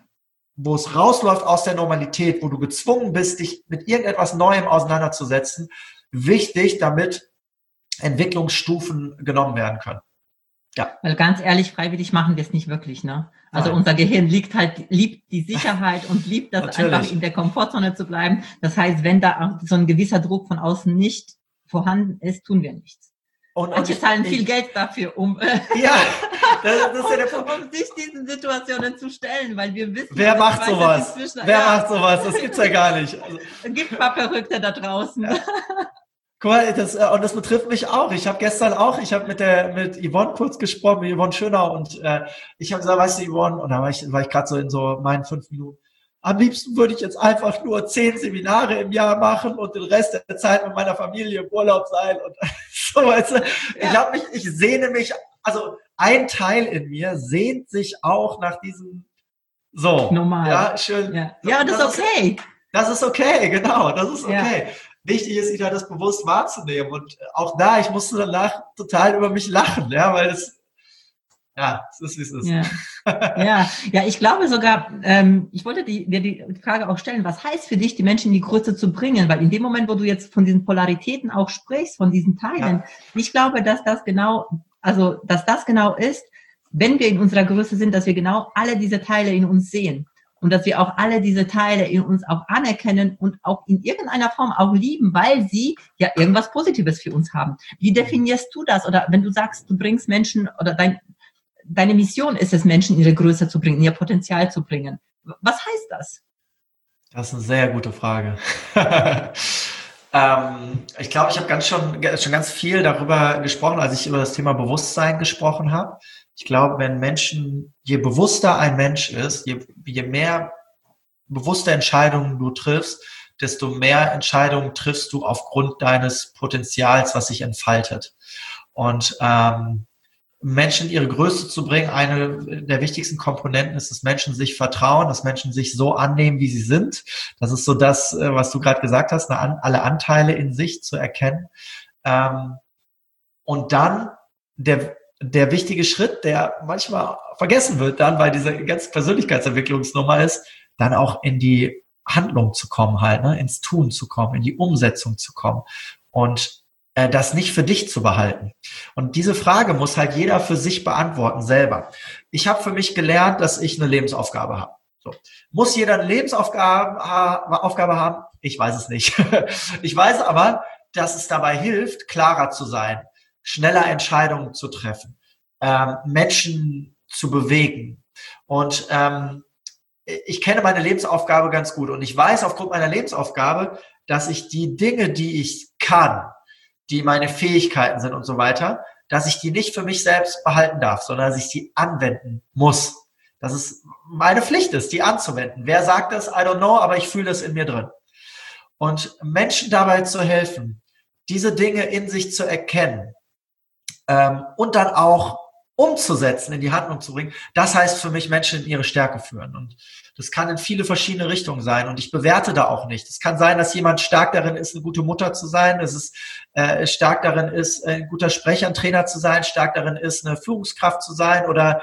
rausläuft aus der Normalität, wo du gezwungen bist, dich mit irgendetwas Neuem auseinanderzusetzen, wichtig, damit Entwicklungsstufen genommen werden können.
Ja. Weil ganz ehrlich, freiwillig machen wir es nicht wirklich, ne? Also unser Gehirn liebt die Sicherheit und liebt das
Natürlich.
Einfach in der Komfortzone zu bleiben. Das heißt, wenn da so ein gewisser Druck von außen nicht vorhanden ist, tun wir nichts. Manche zahlen viel Geld dafür, um
das ist ja der Punkt.
Um sich diesen Situationen zu stellen, weil wir wissen,
wer macht sowas? Macht sowas? Das gibt's ja gar nicht. Also,
es gibt ein paar Verrückte da draußen.
Ja. Guck mal, das betrifft mich auch. Ich habe mit Yvonne kurz gesprochen, mit Yvonne Schönau, und ich habe gesagt, weißt du, Yvonne, und da war ich gerade so in so meinen 5 Minuten. Am liebsten würde ich jetzt einfach nur 10 Seminare im Jahr machen und den Rest der Zeit mit meiner Familie im Urlaub sein und so, weißt du. Ja. Ich sehne mich, also ein Teil in mir sehnt sich auch nach diesem, so.
Normal.
Ja, schön.
Ja, das ist okay.
Das ist okay, genau, das ist okay. Ja. Wichtig ist, wieder das bewusst wahrzunehmen. Und auch da, ich musste danach total über mich lachen, ja, weil es ist, wie es ist.
Ja, ich glaube sogar, ich wollte dir die Frage auch stellen, was heißt für dich, die Menschen in die Größe zu bringen? Weil in dem Moment, wo du jetzt von diesen Polaritäten auch sprichst, von diesen Teilen, ich glaube, dass das genau ist, wenn wir in unserer Größe sind, dass wir genau alle diese Teile in uns sehen. und dass wir auch alle diese Teile in uns auch anerkennen und auch in irgendeiner Form auch lieben, weil sie ja irgendwas Positives für uns haben. Wie definierst du das? Oder wenn du sagst, du bringst Menschen oder deine Mission ist es, Menschen in ihre Größe zu bringen, in ihr Potenzial zu bringen. Was heißt das?
Das ist eine sehr gute Frage. Ich glaube, ich habe schon ganz viel darüber gesprochen, als ich über das Thema Bewusstsein gesprochen habe. Ich glaube, je bewusster ein Mensch ist, je mehr bewusste Entscheidungen du triffst, desto mehr Entscheidungen triffst du aufgrund deines Potenzials, was sich entfaltet. Und Menschen in ihre Größe zu bringen, eine der wichtigsten Komponenten ist, dass Menschen sich vertrauen, dass Menschen sich so annehmen, wie sie sind. Das ist so das, was du gerade gesagt hast, alle Anteile in sich zu erkennen. Und dann der wichtige Schritt, der manchmal vergessen wird dann, weil diese ganze Persönlichkeitsentwicklungsnummer ist, dann auch in die Handlung zu kommen halt, ne? Ins Tun zu kommen, in die Umsetzung zu kommen und das nicht für dich zu behalten. Und diese Frage muss halt jeder für sich beantworten selber. Ich habe für mich gelernt, dass ich eine Lebensaufgabe habe. So. Muss jeder eine Lebensaufgabe haben? Ich weiß es nicht. Ich weiß aber, dass es dabei hilft, klarer zu sein, schneller Entscheidungen zu treffen, Menschen zu bewegen. Und ich kenne meine Lebensaufgabe ganz gut und ich weiß aufgrund meiner Lebensaufgabe, dass ich die Dinge, die ich kann, die meine Fähigkeiten sind und so weiter, dass ich die nicht für mich selbst behalten darf, sondern dass ich die anwenden muss. Dass es meine Pflicht ist, die anzuwenden. Wer sagt das? I don't know, aber ich fühle es in mir drin. Und Menschen dabei zu helfen, diese Dinge in sich zu erkennen und dann auch umzusetzen, in die Handlung zu bringen, das heißt für mich, Menschen in ihre Stärke führen. Und das kann in viele verschiedene Richtungen sein. Und ich bewerte da auch nicht. Es kann sein, dass jemand stark darin ist, eine gute Mutter zu sein, dass es stark darin ist, ein guter Sprecher, ein Trainer zu sein, stark darin ist, eine Führungskraft zu sein oder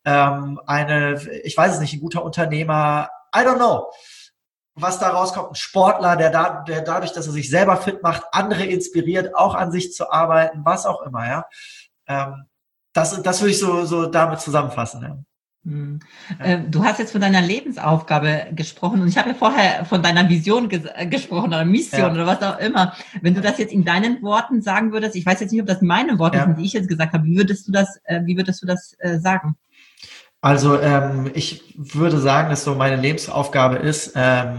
ich weiß es nicht, ein guter Unternehmer. I don't know. Was da rauskommt, ein Sportler, der dadurch, dass er sich selber fit macht, andere inspiriert, auch an sich zu arbeiten, was auch immer, ja. Das würde ich so damit zusammenfassen. Ja.
Du hast jetzt von deiner Lebensaufgabe gesprochen und ich habe ja vorher von deiner Vision gesprochen oder Mission oder was auch immer. Wenn du das jetzt in deinen Worten sagen würdest, ich weiß jetzt nicht, ob das meine Worte sind, die ich jetzt gesagt habe, wie würdest du das sagen?
Also ich würde sagen, dass so meine Lebensaufgabe ist,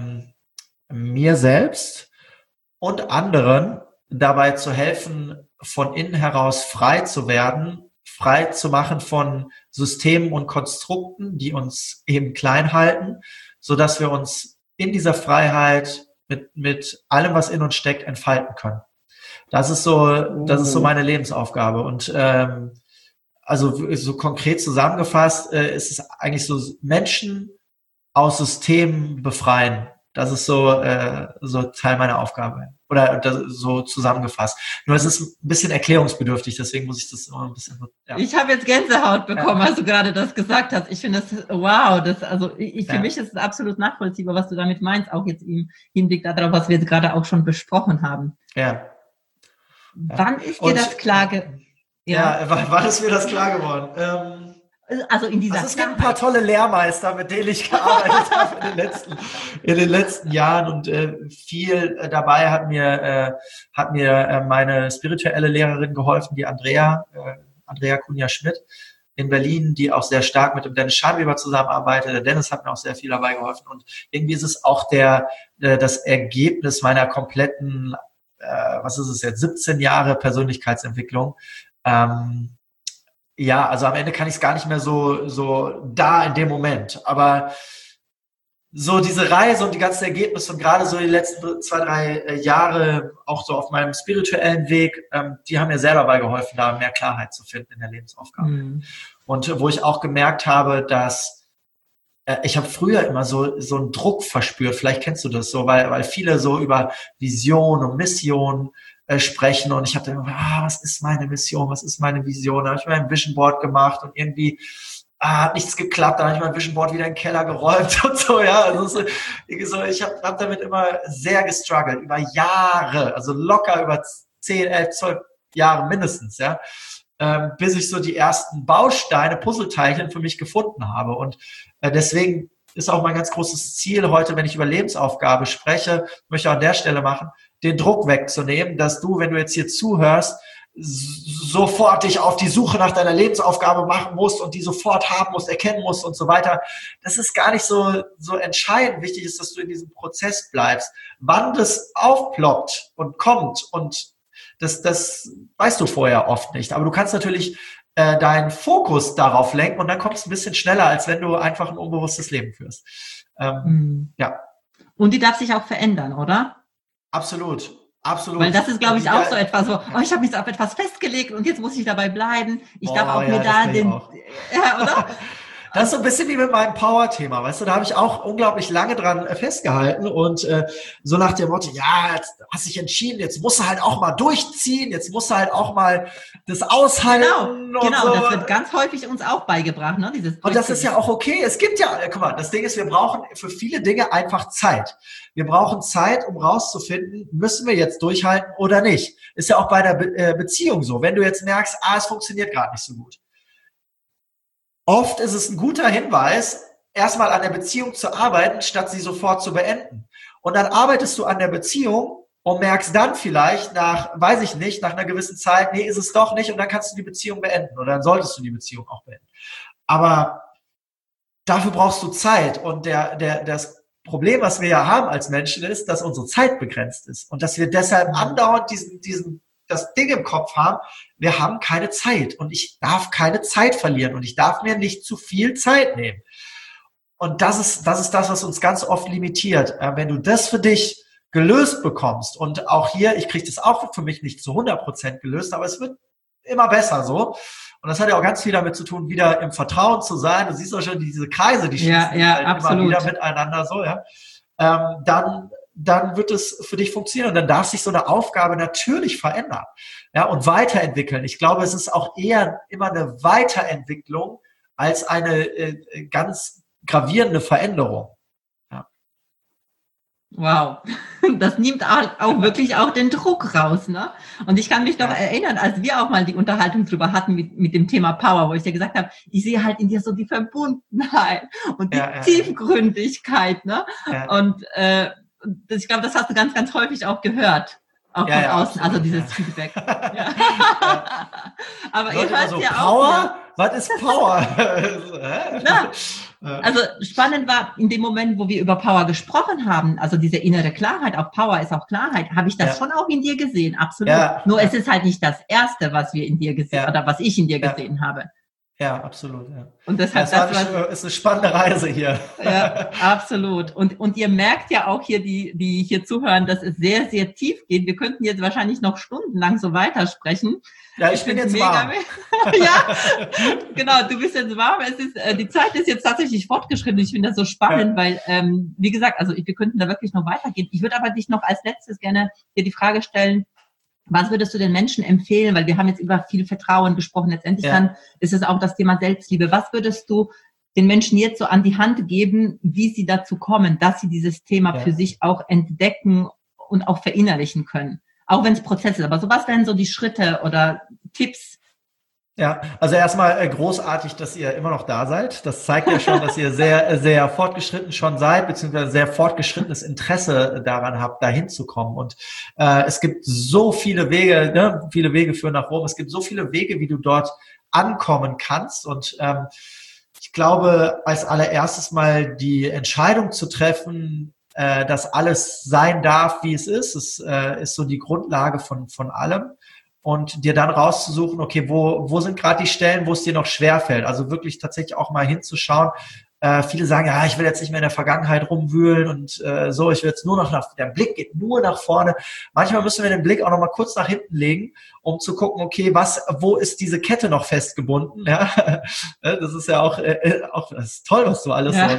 mir selbst und anderen dabei zu helfen, von innen heraus frei zu werden, frei zu machen von Systemen und Konstrukten, die uns eben klein halten, so dass wir uns in dieser Freiheit mit allem, was in uns steckt, entfalten können. Das ist so meine Lebensaufgabe. Und also so konkret zusammengefasst ist es eigentlich so, Menschen aus Systemen befreien. Das ist so Teil meiner Aufgabe. Oder so zusammengefasst. Nur es ist ein bisschen erklärungsbedürftig, deswegen muss ich das immer ein bisschen... Ja.
Ich habe jetzt Gänsehaut bekommen, als du gerade das gesagt hast. Ich finde das, wow, für mich ist es absolut nachvollziehbar, was du damit meinst, auch jetzt im Hinblick darauf, was wir jetzt gerade auch schon besprochen haben.
Ja.
Wann ist dir das klar
wann ist mir das klar geworden?
Also in dieser
es gibt ein paar tolle Lehrmeister, mit denen ich gearbeitet habe in den letzten Jahren und viel dabei hat mir meine spirituelle Lehrerin geholfen, die Andrea Kunja-Schmidt in Berlin, die auch sehr stark mit dem Dennis Schanweber zusammenarbeitet. Der Dennis hat mir auch sehr viel dabei geholfen und irgendwie ist es auch das Ergebnis meiner kompletten, 17 Jahre Persönlichkeitsentwicklung. Ja, also am Ende kann ich es gar nicht mehr so da in dem Moment. Aber so diese Reise und die ganzen Ergebnisse und gerade so die letzten 2-3 Jahre auch so auf meinem spirituellen Weg, die haben mir selber dabei geholfen, da mehr Klarheit zu finden in der Lebensaufgabe. Mhm. Und wo ich auch gemerkt habe, dass ich habe früher immer so einen Druck verspürt, vielleicht kennst du das so, weil viele so über Vision und Mission sprechen und ich hatte immer, was ist meine Mission, was ist meine Vision? Da habe ich mir ein Vision Board gemacht und irgendwie hat nichts geklappt, da habe ich mein Vision Board wieder in den Keller geräumt und so, ja. Also ich habe damit immer sehr gestruggelt, über Jahre, also locker über 10, 11, 12 Jahre mindestens, ja, bis ich so die ersten Bausteine, Puzzleteilchen für mich gefunden habe und deswegen ist auch mein ganz großes Ziel heute, wenn ich über Lebensaufgabe spreche, möchte ich auch an der Stelle machen, den Druck wegzunehmen, dass du, wenn du jetzt hier zuhörst, sofort dich auf die Suche nach deiner Lebensaufgabe machen musst und die sofort haben musst, erkennen musst und so weiter. Das ist gar nicht so entscheidend. Wichtig ist, dass du in diesem Prozess bleibst. Wann das aufploppt und kommt, und das weißt du vorher oft nicht. Aber du kannst natürlich deinen Fokus darauf lenken und dann kommt es ein bisschen schneller, als wenn du einfach ein unbewusstes Leben führst. Ja.
Und die darf sich auch verändern, oder?
Absolut. Absolut.
Weil das ist, glaube ich, auch so etwas so, ich habe mich auf etwas festgelegt und jetzt muss ich dabei bleiben. Ich darf auch mir da ja, oder?
Das ist so ein bisschen wie mit meinem Power-Thema, weißt du, da habe ich auch unglaublich lange dran festgehalten und so nach dem Motto, ja, jetzt hast dich entschieden, jetzt musst du halt auch mal durchziehen, jetzt musst du halt auch mal das aushalten.
Genau, das wird ganz häufig uns auch beigebracht, ne?
Und das ist ja auch okay. Es gibt ja, guck mal, das Ding ist, wir brauchen für viele Dinge einfach Zeit. Wir brauchen Zeit, um rauszufinden, müssen wir jetzt durchhalten oder nicht. Ist ja auch bei der Beziehung so. Wenn du jetzt merkst, es funktioniert gerade nicht so gut. Oft ist es ein guter Hinweis, erstmal an der Beziehung zu arbeiten, statt sie sofort zu beenden. Und dann arbeitest du an der Beziehung und merkst dann vielleicht nach einer gewissen Zeit, nee, ist es doch nicht, und dann kannst du die Beziehung beenden oder dann solltest du die Beziehung auch beenden. Aber dafür brauchst du Zeit, und das Problem, was wir ja haben als Menschen, ist, dass unsere Zeit begrenzt ist und dass wir deshalb andauernd das Ding im Kopf haben, wir haben keine Zeit und ich darf keine Zeit verlieren und ich darf mir nicht zu viel Zeit nehmen. Und das ist das, was uns ganz oft limitiert. Wenn du das für dich gelöst bekommst, und auch hier, ich kriege das auch für mich nicht zu 100% gelöst, aber es wird immer besser so. Und das hat ja auch ganz viel damit zu tun, wieder im Vertrauen zu sein. Du siehst auch schon diese Kreise, die schließen halt immer wieder miteinander so, ja. Dann wird es für dich funktionieren und dann darf sich so eine Aufgabe natürlich verändern, ja, und weiterentwickeln. Ich glaube, es ist auch eher immer eine Weiterentwicklung als eine ganz gravierende Veränderung. Ja.
Wow, das nimmt auch wirklich auch den Druck raus, ne? Und ich kann mich noch erinnern, als wir auch mal die Unterhaltung drüber hatten mit dem Thema Power, wo ich dir gesagt habe, ich sehe halt in dir so die Verbundenheit und die Tiefgründigkeit, ne? Ja. Und ich glaube, das hast du ganz, ganz häufig auch gehört, auch von außen, absolut, also dieses Feedback. Ja. Aber Leute, ihr hört also ja
Power? Auch. Was ist Power?
Also spannend war in dem Moment, wo wir über Power gesprochen haben, also diese innere Klarheit, auch Power ist auch Klarheit, habe ich das schon auch in dir gesehen, absolut. Ja. Nur es ist halt nicht das Erste, was wir in dir gesehen oder was ich in dir gesehen habe.
Ja, absolut. Ja.
Und deshalb
ist eine spannende Reise hier.
Ja, absolut. Und ihr merkt ja auch hier, die hier zuhören, dass es sehr, sehr tief geht. Wir könnten jetzt wahrscheinlich noch stundenlang so weitersprechen.
Ja, ich bin jetzt warm.
Ja, genau, du bist jetzt warm. Die Zeit ist jetzt tatsächlich fortgeschritten. Ich finde das so spannend, weil, wie gesagt, also wir könnten da wirklich noch weitergehen. Ich würde aber dich noch als letztes gerne dir die Frage stellen, was würdest du den Menschen empfehlen? Weil wir haben jetzt über viel Vertrauen gesprochen. Letztendlich dann ist es auch das Thema Selbstliebe. Was würdest du den Menschen jetzt so an die Hand geben, wie sie dazu kommen, dass sie dieses Thema für sich auch entdecken und auch verinnerlichen können? Auch wenn es Prozess ist. Aber so was wären so die Schritte oder Tipps?
Ja, also erstmal großartig, dass ihr immer noch da seid. Das zeigt ja schon, dass ihr sehr, sehr fortgeschritten schon seid, beziehungsweise sehr fortgeschrittenes Interesse daran habt, da hinzukommen. Und es gibt so viele Wege, ne? Viele Wege führen nach Rom. Es gibt so viele Wege, wie du dort ankommen kannst. Und ich glaube, als allererstes mal die Entscheidung zu treffen, dass alles sein darf, wie es ist. Es ist so die Grundlage von allem. Und dir dann rauszusuchen, okay, wo sind gerade die Stellen, wo es dir noch schwerfällt? Also wirklich tatsächlich auch mal hinzuschauen. Viele sagen, ja, ich will jetzt nicht mehr in der Vergangenheit rumwühlen und so, ich will jetzt nur noch der Blick geht nur nach vorne. Manchmal müssen wir den Blick auch noch mal kurz nach hinten legen, um zu gucken, okay, wo ist diese Kette noch festgebunden? Ja, das ist ja auch das ist toll, was du alles so,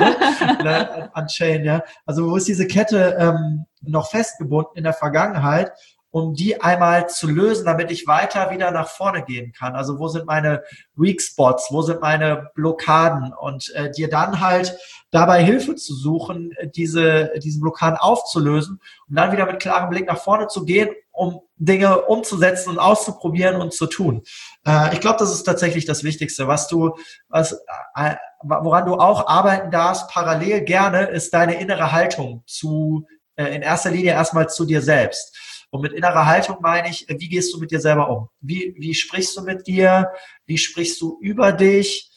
ne? Unchained, ja. Also wo ist diese Kette noch festgebunden in der Vergangenheit? Um die einmal zu lösen, damit ich weiter wieder nach vorne gehen kann. Also wo sind meine Weak Spots, wo sind meine Blockaden und dir dann halt dabei Hilfe zu suchen, diese Blockaden aufzulösen und dann wieder mit klarem Blick nach vorne zu gehen, um Dinge umzusetzen und auszuprobieren und zu tun. Ich glaube, das ist tatsächlich das Wichtigste. Woran du auch arbeiten darfst, parallel gerne, ist deine innere Haltung in erster Linie erstmal zu dir selbst. Und mit innerer Haltung meine ich, wie gehst du mit dir selber um? Wie sprichst du mit dir? Wie sprichst du über dich?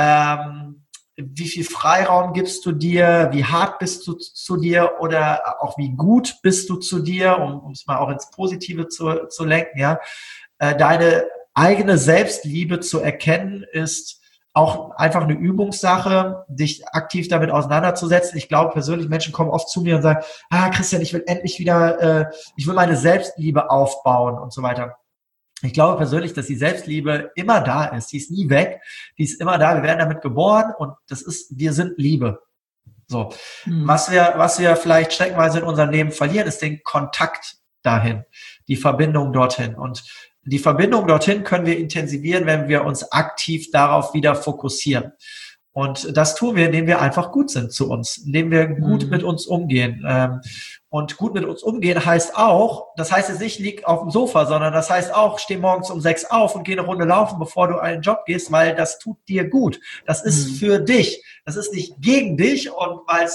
Wie viel Freiraum gibst du dir? Wie hart bist du zu dir? Oder auch wie gut bist du zu dir, um es mal auch ins Positive zu lenken, ja? Deine eigene Selbstliebe zu erkennen, ist auch einfach eine Übungssache, dich aktiv damit auseinanderzusetzen. Ich glaube persönlich, Menschen kommen oft zu mir und sagen, Christian, ich will endlich wieder, ich will meine Selbstliebe aufbauen und so weiter. Ich glaube persönlich, dass die Selbstliebe immer da ist. Die ist nie weg. Die ist immer da. Wir werden damit geboren und wir sind Liebe. So. Was wir vielleicht streckenweise in unserem Leben verlieren, ist den Kontakt dahin, die Verbindung dorthin. Und die Verbindung dorthin können wir intensivieren, wenn wir uns aktiv darauf wieder fokussieren. Und das tun wir, indem wir einfach gut sind zu uns, indem wir gut mit uns umgehen. Und gut mit uns umgehen heißt auch, das heißt jetzt nicht, lieg auf dem Sofa, sondern das heißt auch, steh morgens um 6 auf und geh eine Runde laufen, bevor du einen Job gehst, weil das tut dir gut. Das ist für dich. Das ist nicht gegen dich und weil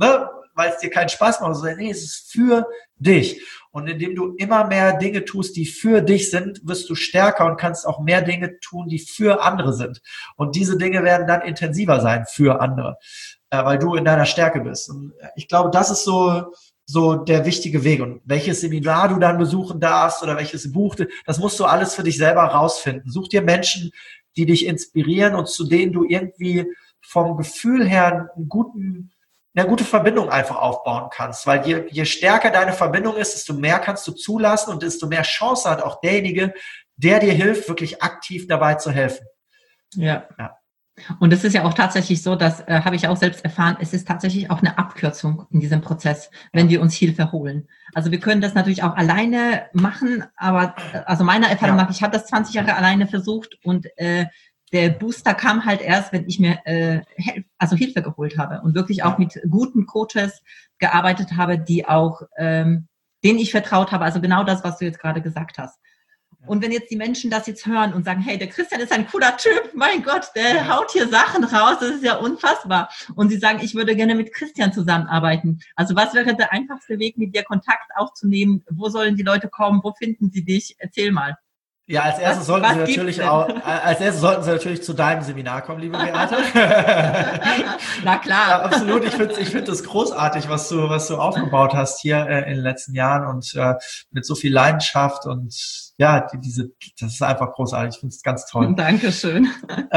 es dir keinen Spaß macht, sondern nee, es ist für dich. Und indem du immer mehr Dinge tust, die für dich sind, wirst du stärker und kannst auch mehr Dinge tun, die für andere sind. Und diese Dinge werden dann intensiver sein für andere, weil du in deiner Stärke bist. Und ich glaube, das ist so der wichtige Weg. Und welches Seminar du dann besuchen darfst oder welches Buch, das musst du alles für dich selber rausfinden. Such dir Menschen, die dich inspirieren und zu denen du irgendwie vom Gefühl her eine gute Verbindung einfach aufbauen kannst, weil je stärker deine Verbindung ist, desto mehr kannst du zulassen und desto mehr Chance hat auch derjenige, der dir hilft, wirklich aktiv dabei zu helfen.
Ja. Und es ist ja auch tatsächlich so, das habe ich auch selbst erfahren, es ist tatsächlich auch eine Abkürzung in diesem Prozess, wenn wir uns Hilfe holen. Also wir können das natürlich auch alleine machen, aber also meiner Erfahrung nach, ich habe das 20 Jahre alleine versucht und der Booster kam halt erst, wenn ich mir Hilfe geholt habe und wirklich auch mit guten Coaches gearbeitet habe, die auch denen ich vertraut habe. Also genau das, was du jetzt gerade gesagt hast. Und wenn jetzt die Menschen das jetzt hören und sagen, hey, der Christian ist ein cooler Typ, mein Gott, der haut hier Sachen raus, das ist ja unfassbar. Und sie sagen, ich würde gerne mit Christian zusammenarbeiten. Also was wäre der einfachste Weg, mit dir Kontakt aufzunehmen? Wo sollen die Leute kommen? Wo finden sie dich? Erzähl mal.
Ja, als erstes sollten Sie natürlich zu deinem Seminar kommen, liebe Beate.
Na klar.
Ja, absolut. Ich finde das großartig, was du aufgebaut hast hier in den letzten Jahren und mit so viel Leidenschaft und ja, das ist einfach großartig. Ich finde es ganz toll.
Dankeschön.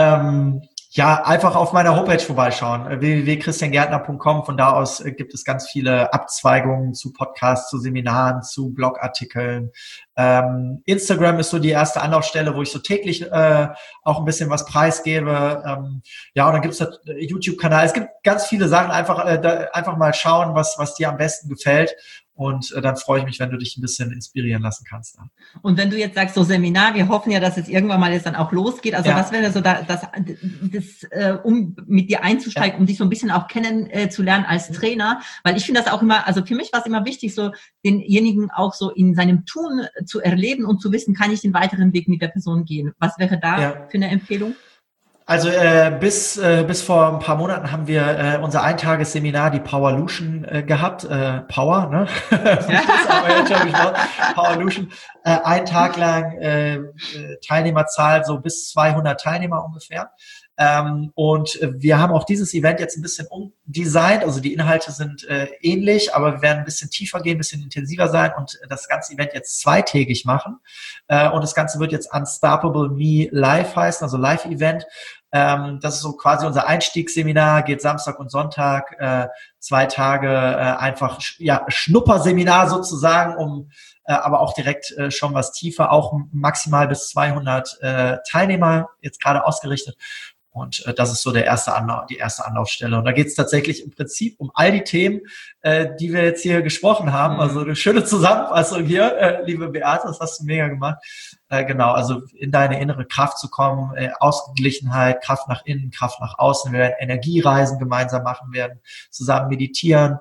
Ja, einfach auf meiner Homepage vorbeischauen, www.christiangärtner.com. Von da aus gibt es ganz viele Abzweigungen zu Podcasts, zu Seminaren, zu Blogartikeln. Instagram ist so die erste Anlaufstelle, wo ich so täglich auch ein bisschen was preisgebe. Ja, und dann gibt's da YouTube-Kanal. Es gibt ganz viele Sachen. Einfach mal schauen, was dir am besten gefällt. Und dann freue ich mich, wenn du dich ein bisschen inspirieren lassen kannst.
Und wenn du jetzt sagst, so Seminar, wir hoffen ja, dass es irgendwann mal jetzt dann auch losgeht. Also was wäre so das um mit dir einzusteigen, um dich so ein bisschen auch kennenzulernen als Trainer? Weil ich finde das auch immer, also für mich war es immer wichtig, so denjenigen auch so in seinem Tun zu erleben und zu wissen, kann ich den weiteren Weg mit der Person gehen? Was wäre da für eine Empfehlung?
Also bis vor ein paar Monaten haben wir unser Eintagesseminar, die Powerlution, gehabt. Power, ne? Powerlution. Ein Tag lang Teilnehmerzahl so bis 200 Teilnehmer ungefähr. Und wir haben auch dieses Event jetzt ein bisschen umdesignt. Also die Inhalte sind ähnlich, aber wir werden ein bisschen tiefer gehen, ein bisschen intensiver sein und das ganze Event jetzt zweitägig machen. Und das Ganze wird jetzt Unstoppable Me Live heißen, also Live-Event. Das ist so quasi unser Einstiegsseminar, geht Samstag und Sonntag, 2 Tage einfach Schnupperseminar sozusagen, aber auch direkt schon was tiefer, auch maximal bis 200 Teilnehmer jetzt gerade ausgerichtet. Und das ist so die erste Anlaufstelle. Und da geht es tatsächlich im Prinzip um all die Themen, die wir jetzt hier gesprochen haben. Also eine schöne Zusammenfassung hier, liebe Beate, das hast du mega gemacht. Genau, also in deine innere Kraft zu kommen, Ausgeglichenheit, Kraft nach innen, Kraft nach außen. Wir werden Energiereisen gemeinsam machen, werden zusammen meditieren,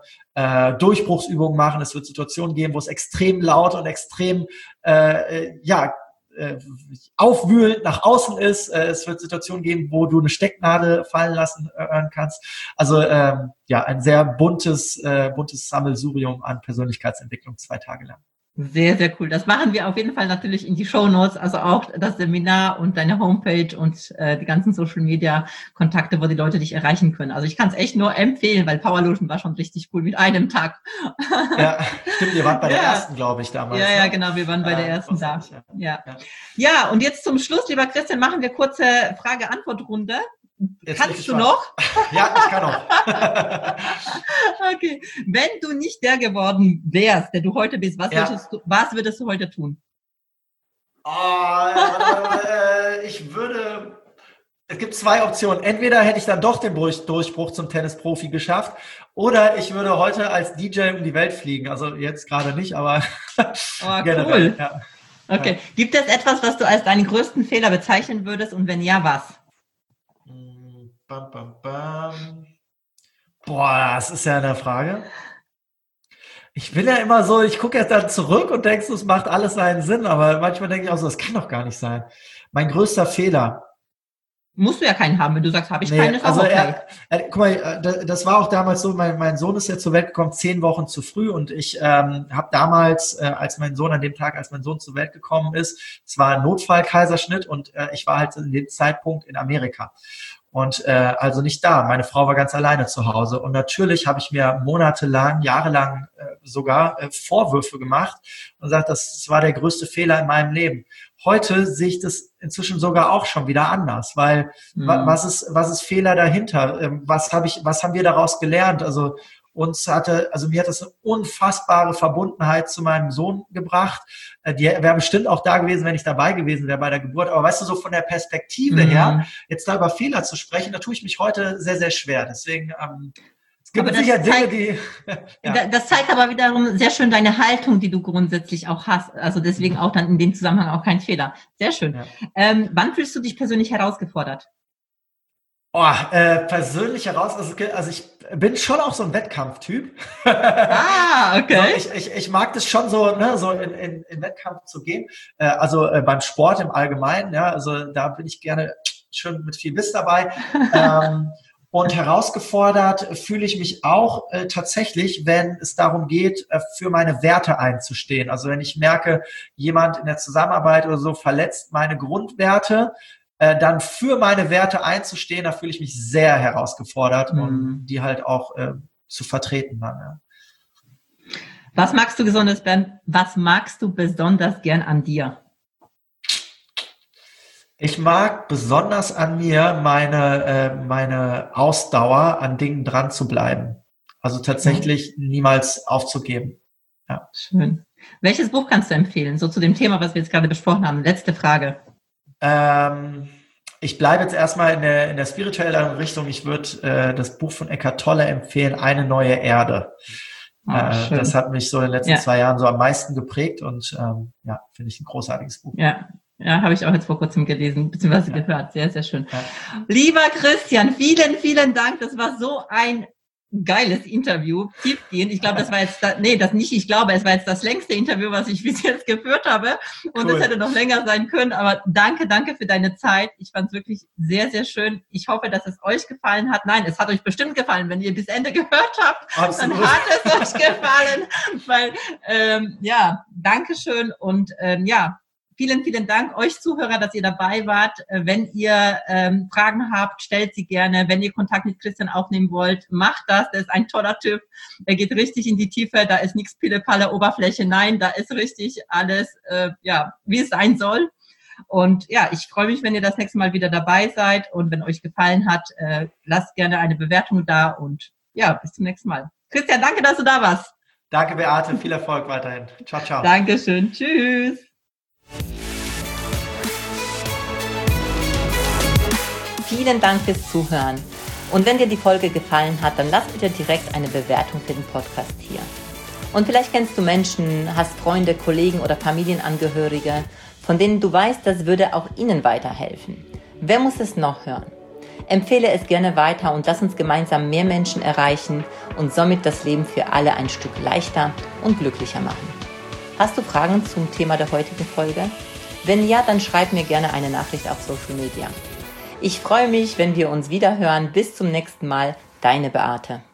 Durchbruchsübungen machen. Es wird Situationen geben, wo es extrem laut und extrem aufwühlend nach außen ist. Es wird Situationen geben, wo du eine Stecknadel fallen lassen kannst. Also ein sehr buntes Sammelsurium an Persönlichkeitsentwicklung 2 Tage lang.
Sehr, sehr cool. Das machen wir auf jeden Fall natürlich in die Shownotes, also auch das Seminar und deine Homepage und die ganzen Social-Media-Kontakte, wo die Leute dich erreichen können. Also ich kann es echt nur empfehlen, weil Powerlotion war schon richtig cool mit einem Tag.
Ja, stimmt, ihr wart bei der ersten, glaube ich, damals.
Ja, genau, wir waren bei der ersten da. Ja, und jetzt zum Schluss, lieber Christian, machen wir kurze Frage-Antwort-Runde. Kannst du noch?
Ja, ich kann noch.
Okay. Wenn du nicht der geworden wärst, der du heute bist, was würdest du heute tun?
Es gibt 2 Optionen. Entweder hätte ich dann doch den Durchbruch zum Tennisprofi geschafft, oder ich würde heute als DJ um die Welt fliegen. Also jetzt gerade nicht, aber
generell. Cool. Ja. Okay. Gibt es etwas, was du als deinen größten Fehler bezeichnen würdest, und wenn ja, was?
Boah, das ist ja eine Frage. Ich bin ja immer so, ich gucke jetzt dann zurück und denke, es macht alles seinen Sinn, aber manchmal denke ich auch so, das kann doch gar nicht sein. Mein größter Fehler.
Musst du ja keinen haben, wenn du sagst, habe ich keinen, ist auch okay.
Guck mal, das war auch damals so, mein Sohn ist ja zur Welt gekommen 10 Wochen zu früh, und ich habe damals, als mein Sohn zur Welt gekommen ist, es war ein Notfall-Kaiserschnitt, und ich war halt in dem Zeitpunkt in Amerika. Und also nicht da. Meine Frau war ganz alleine zu Hause. Und natürlich habe ich mir jahrelang sogar Vorwürfe gemacht und gesagt, das war der größte Fehler in meinem Leben. Heute sehe ich das inzwischen sogar auch schon wieder anders, weil was ist Fehler dahinter? Was haben wir daraus gelernt? Also mir hat das eine unfassbare Verbundenheit zu meinem Sohn gebracht. Die wäre bestimmt auch da gewesen, wenn ich dabei gewesen wäre bei der Geburt. Aber weißt du, so von der Perspektive her, jetzt da über Fehler zu sprechen, da tue ich mich heute sehr, sehr schwer. Deswegen, es gibt sicher Dinge, die...
Ja. Das zeigt aber wiederum sehr schön deine Haltung, die du grundsätzlich auch hast. Also deswegen auch dann in dem Zusammenhang auch kein Fehler. Sehr schön. Ja. Wann fühlst du dich persönlich herausgefordert?
Persönlich also ich bin schon auch so ein Wettkampftyp.
Okay.
So, ich mag das schon so, ne, so in Wettkampf zu gehen. Beim Sport im Allgemeinen, ja, also da bin ich gerne schön mit viel Biss dabei. Und herausgefordert fühle ich mich auch tatsächlich, wenn es darum geht, für meine Werte einzustehen. Also wenn ich merke, jemand in der Zusammenarbeit oder so verletzt meine Grundwerte, dann für meine Werte einzustehen, da fühle ich mich sehr herausgefordert, um die halt auch zu vertreten. Dann, ja.
Was magst du besonders gern an dir?
Ich mag besonders an mir meine Ausdauer, an Dingen dran zu bleiben. Also tatsächlich niemals aufzugeben. Ja.
Schön. Welches Buch kannst du empfehlen? So zu dem Thema, was wir jetzt gerade besprochen haben. Letzte Frage.
Ich bleibe jetzt erstmal in der spirituellen Richtung. Ich würde das Buch von Eckhart Tolle empfehlen, Eine neue Erde. Das hat mich so in den letzten 2 Jahren so am meisten geprägt, und finde ich ein großartiges Buch.
Ja, habe ich auch jetzt vor kurzem gelesen, beziehungsweise gehört. Sehr, sehr schön. Ja. Lieber Christian, vielen, vielen Dank. Das war so ein geiles Interview, tiefgehend. Ich glaube, es war jetzt das längste Interview, was ich bis jetzt geführt habe. Und es hätte noch länger sein können. Aber danke für deine Zeit. Ich fand es wirklich sehr, sehr schön. Ich hoffe, dass es euch gefallen hat. Nein, es hat euch bestimmt gefallen. Wenn ihr bis Ende gehört habt, Absolut. Dann hat es euch gefallen. Weil, Dankeschön. Und vielen, vielen Dank euch Zuhörer, dass ihr dabei wart. Wenn ihr Fragen habt, stellt sie gerne. Wenn ihr Kontakt mit Christian aufnehmen wollt, macht das. Der ist ein toller Typ. Er geht richtig in die Tiefe. Da ist nichts Pille-Palle, Oberfläche. Nein, da ist richtig alles, wie es sein soll. Und ich freue mich, wenn ihr das nächste Mal wieder dabei seid. Und wenn euch gefallen hat, lasst gerne eine Bewertung da. Und bis zum nächsten Mal. Christian, danke, dass du da warst.
Danke, Beate. Viel Erfolg weiterhin. Ciao, ciao.
Dankeschön. Tschüss. Vielen Dank fürs Zuhören. Und wenn dir die Folge gefallen hat, dann lass bitte direkt eine Bewertung für den Podcast hier. Und vielleicht kennst du Menschen, hast Freunde, Kollegen oder Familienangehörige, von denen du weißt, das würde auch ihnen weiterhelfen. Wer muss es noch hören? Empfehle es gerne weiter und lass uns gemeinsam mehr Menschen erreichen und somit das Leben für alle ein Stück leichter und glücklicher machen. Hast du Fragen zum Thema der heutigen Folge? Wenn ja, dann schreib mir gerne eine Nachricht auf Social Media. Ich freue mich, wenn wir uns wieder hören. Bis zum nächsten Mal. Deine Beate.